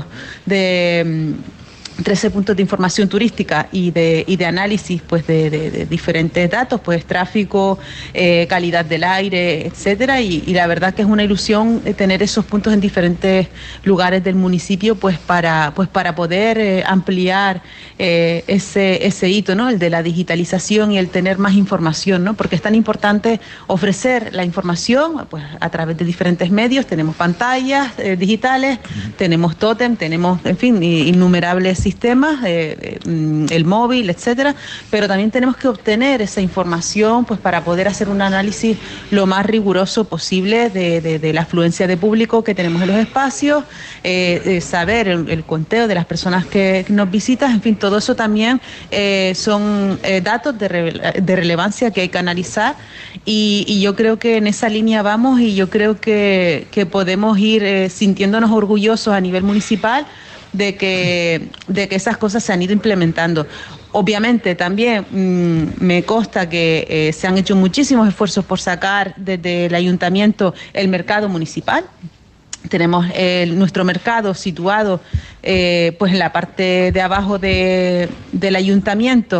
de... trece puntos de información turística y de y de análisis pues de, de, de diferentes datos, pues tráfico, eh, calidad del aire, etcétera, y, y la verdad que es una ilusión tener esos puntos en diferentes lugares del municipio, pues para pues para poder eh, ampliar eh, ese ese hito, ¿no? El de la digitalización y el tener más información, ¿no? Porque es tan importante ofrecer la información pues a través de diferentes medios. Tenemos pantallas eh, digitales, uh-huh. tenemos tótem, tenemos, en fin, innumerables sistemas, eh, eh, el móvil, etcétera, pero también tenemos que obtener esa información pues para poder hacer un análisis lo más riguroso posible de, de, de la afluencia de público que tenemos en los espacios, eh, eh, saber el, el conteo de las personas que, que nos visitan, en fin, todo eso también eh, son eh, datos de, re, de relevancia que hay que analizar, y, y yo creo que en esa línea vamos, y yo creo que, que podemos ir eh, sintiéndonos orgullosos a nivel municipal de que, de que esas cosas se han ido implementando. Obviamente también mmm, me consta que eh, se han hecho muchísimos esfuerzos por sacar desde el ayuntamiento el mercado municipal. Tenemos eh, nuestro mercado situado eh, pues en la parte de abajo de, del ayuntamiento.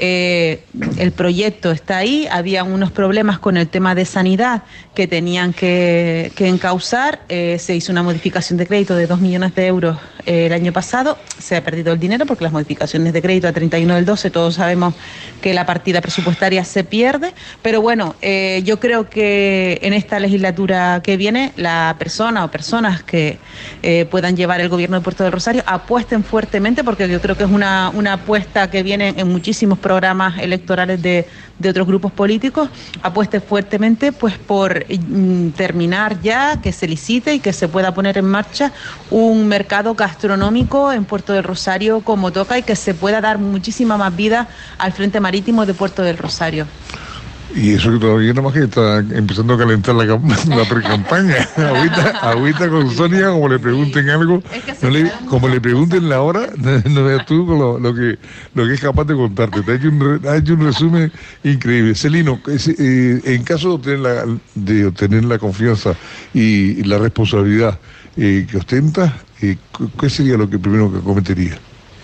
Eh, el proyecto está ahí, había unos problemas con el tema de sanidad que tenían que, que encauzar, eh, se hizo una modificación de crédito de dos millones de euros eh, el año pasado, se ha perdido el dinero porque las modificaciones de crédito a treinta y uno del doce, todos sabemos que la partida presupuestaria se pierde, pero bueno, eh, yo creo que en esta legislatura que viene, la persona o personas que eh, puedan llevar el gobierno de Puerto del Rosario apuesten fuertemente, porque yo creo que es una, una apuesta que viene en muchísimos programas electorales de, de otros grupos políticos, apueste fuertemente pues por mm, terminar ya, que se licite y que se pueda poner en marcha un mercado gastronómico en Puerto del Rosario como toca, y que se pueda dar muchísima más vida al frente marítimo de Puerto del Rosario. Y eso que todavía nada más que está empezando a calentar la, la pre-campaña. Agüita, agüita con Sonia, como le pregunten algo, no le, como le pregunten la hora, no veas tú lo, lo, que, lo que es capaz de contarte. Te ha hecho un, ha hecho un resumen increíble. Celino, eh, en caso de obtener la, de obtener la confianza y, y la responsabilidad eh, que ostenta, eh, ¿qué sería lo que primero que cometería?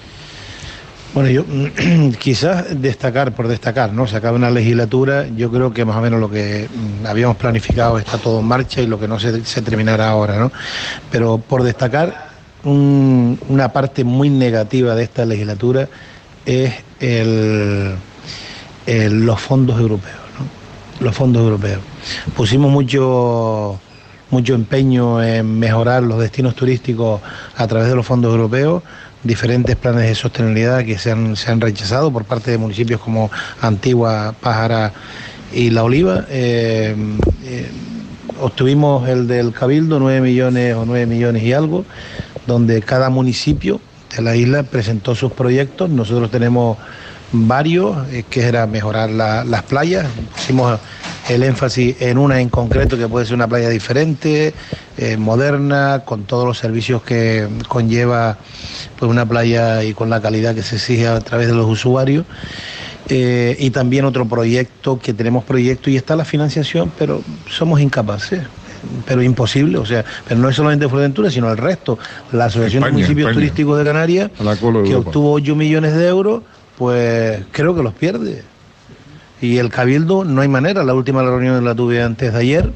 Bueno, yo quizás destacar por destacar, ¿no? Se acaba una legislatura, yo creo que más o menos lo que habíamos planificado está todo en marcha y lo que no se, se terminará ahora, ¿no? Pero por destacar, un, una parte muy negativa de esta legislatura es el, el, los fondos europeos, ¿no? Los fondos europeos. Pusimos mucho, mucho empeño en mejorar los destinos turísticos a través de los fondos europeos, diferentes planes de sostenibilidad que se han, se han rechazado por parte de municipios como Antigua, Pájara y La Oliva. Eh, eh, obtuvimos el del Cabildo, nueve millones o nueve millones y algo, donde cada municipio de la isla presentó sus proyectos. Nosotros tenemos varios, eh, que era mejorar la, las playas. Pusimos el énfasis en una en concreto que puede ser una playa diferente, eh, moderna, con todos los servicios que conlleva pues una playa y con la calidad que se exige a través de los usuarios. Eh, y también otro proyecto, que tenemos proyecto y está la financiación, pero somos incapaces, pero imposible, o sea, pero no es solamente Fuerteventura, sino el resto. La Asociación España, de Municipios España. Turísticos de Canarias, que obtuvo ocho millones de euros, pues creo que los pierde. Y el Cabildo no hay manera, la última reunión la tuve antes de ayer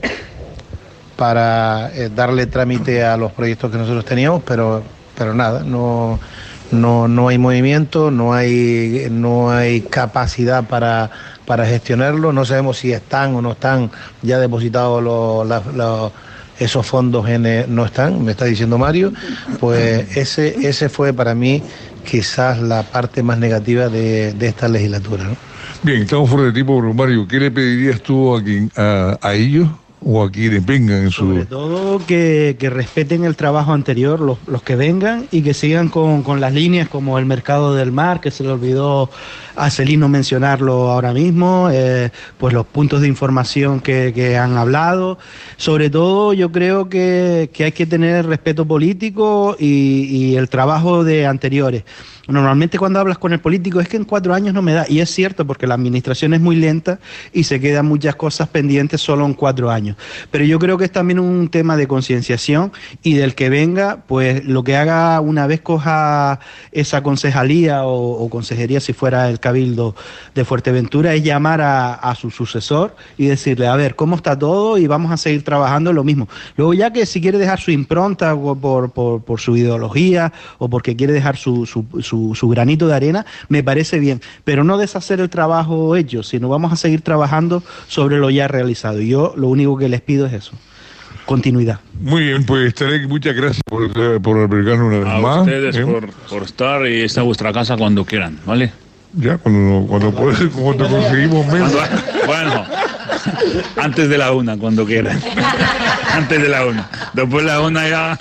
para eh, darle trámite a los proyectos que nosotros teníamos, pero pero nada, no no no hay movimiento, no hay no hay capacidad para para gestionarlo, no sabemos si están o no están ya depositados los, los, los esos fondos en, no están, me está diciendo Mario. Pues ese ese fue para mí quizás la parte más negativa de, de esta legislatura, ¿no? Bien, estamos fuera de tiempo, Mario. ¿Qué le pedirías tú a, quien, a, a ellos o a quienes vengan en su...? Sobre todo que, que respeten el trabajo anterior, los, los que vengan, y que sigan con, con las líneas como el mercado del mar, que se le olvidó a Celino mencionarlo ahora mismo, eh, pues los puntos de información que, que han hablado. Sobre todo yo creo que, que hay que tener respeto político y, y el trabajo de anteriores. Normalmente cuando hablas con el político es que en cuatro años no me da, y es cierto porque la administración es muy lenta y se quedan muchas cosas pendientes solo en cuatro años. Pero yo creo que es también un tema de concienciación, y del que venga, pues lo que haga una vez coja esa concejalía o, o consejería, si fuera el Cabildo de Fuerteventura, es llamar a, a su sucesor y decirle, a ver, ¿cómo está todo? Y vamos a seguir trabajando lo mismo. Luego ya que si quiere dejar su impronta por, por, por su ideología o porque quiere dejar su, su, su, su granito de arena, me parece bien, pero no deshacer el trabajo hecho, sino vamos a seguir trabajando sobre lo ya realizado. Y yo lo único que les pido es eso, continuidad. Muy bien, pues Tarek, muchas gracias por, por albergarnos una vez a más. A ustedes ¿eh? por, por estar, y está vuestra casa cuando quieran, ¿vale? Ya, cuando, cuando, cuando, cuando conseguimos menos. Bueno, antes de la una, cuando quieran. Antes de la una. Después de la una ya.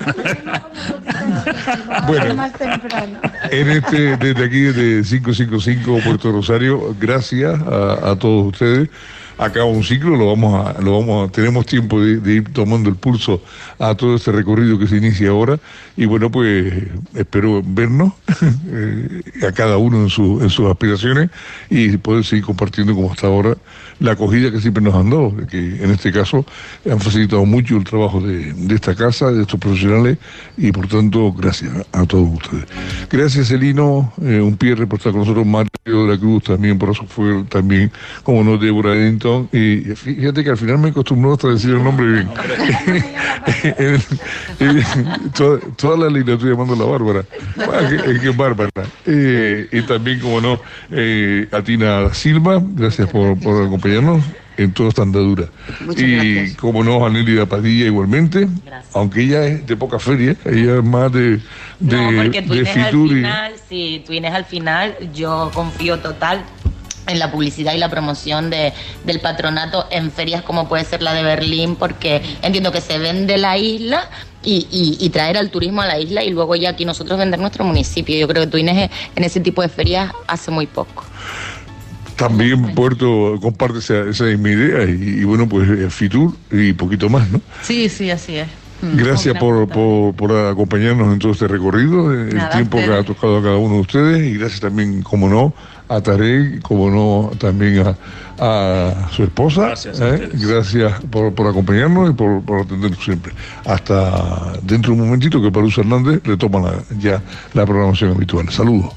Bueno, en este, desde aquí, desde cinco cinco cinco Puerto Rosario, gracias a, a todos ustedes. Acaba un ciclo, lo vamos a, lo vamos a, tenemos tiempo de, de ir tomando el pulso a todo este recorrido que se inicia ahora, y bueno, pues espero vernos eh, a cada uno en, su, en sus aspiraciones, y poder seguir compartiendo como hasta ahora la acogida que siempre nos han dado, que en este caso han facilitado mucho el trabajo de, de esta casa, de estos profesionales, y por tanto gracias a todos ustedes. Gracias, Celino, eh, un pie reportar con nosotros, Mario de la Cruz también, por eso fue también, como no, Débora Edington. Y fíjate que al final me acostumbró hasta decir el nombre bien. el, el, toda, toda la línea estoy llamando a la Bárbara. Es que es Bárbara. Eh, y también, como no, eh, a Tina Silva, gracias por, por acompañarnos en toda esta andadura. Muchas y gracias. Como no, a Nélida Padilla igualmente, gracias. Aunque ella es de poca feria, ella es más de, de, no, porque tú de vienes al Fitur. final, si tú vienes al final, yo confío total en la publicidad y la promoción de, del patronato en ferias como puede ser la de Berlín, porque entiendo que se vende la isla y, y, y traer al turismo a la isla, y luego ya aquí nosotros vender nuestro municipio. Yo creo que Twines en ese tipo de ferias hace muy poco. también Puerto comparte esa, esa misma idea y, y bueno, pues Fitur y poquito más, ¿no? Sí, sí, así es. Gracias por, por, por acompañarnos en todo este recorrido, el Nada, tiempo que ha tocado a cada uno de ustedes, y gracias también, como no, a Tarek, como no, también a, a su esposa. Gracias, ¿eh? Gracias por, por acompañarnos y por, por atendernos siempre. Hasta dentro de un momentito que Marusa Hernández retoma la, ya la programación habitual. Saludos.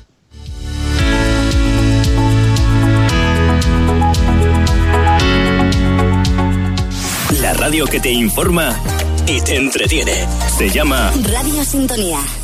La radio que te informa y te entretiene. Se llama Radio Sintonía.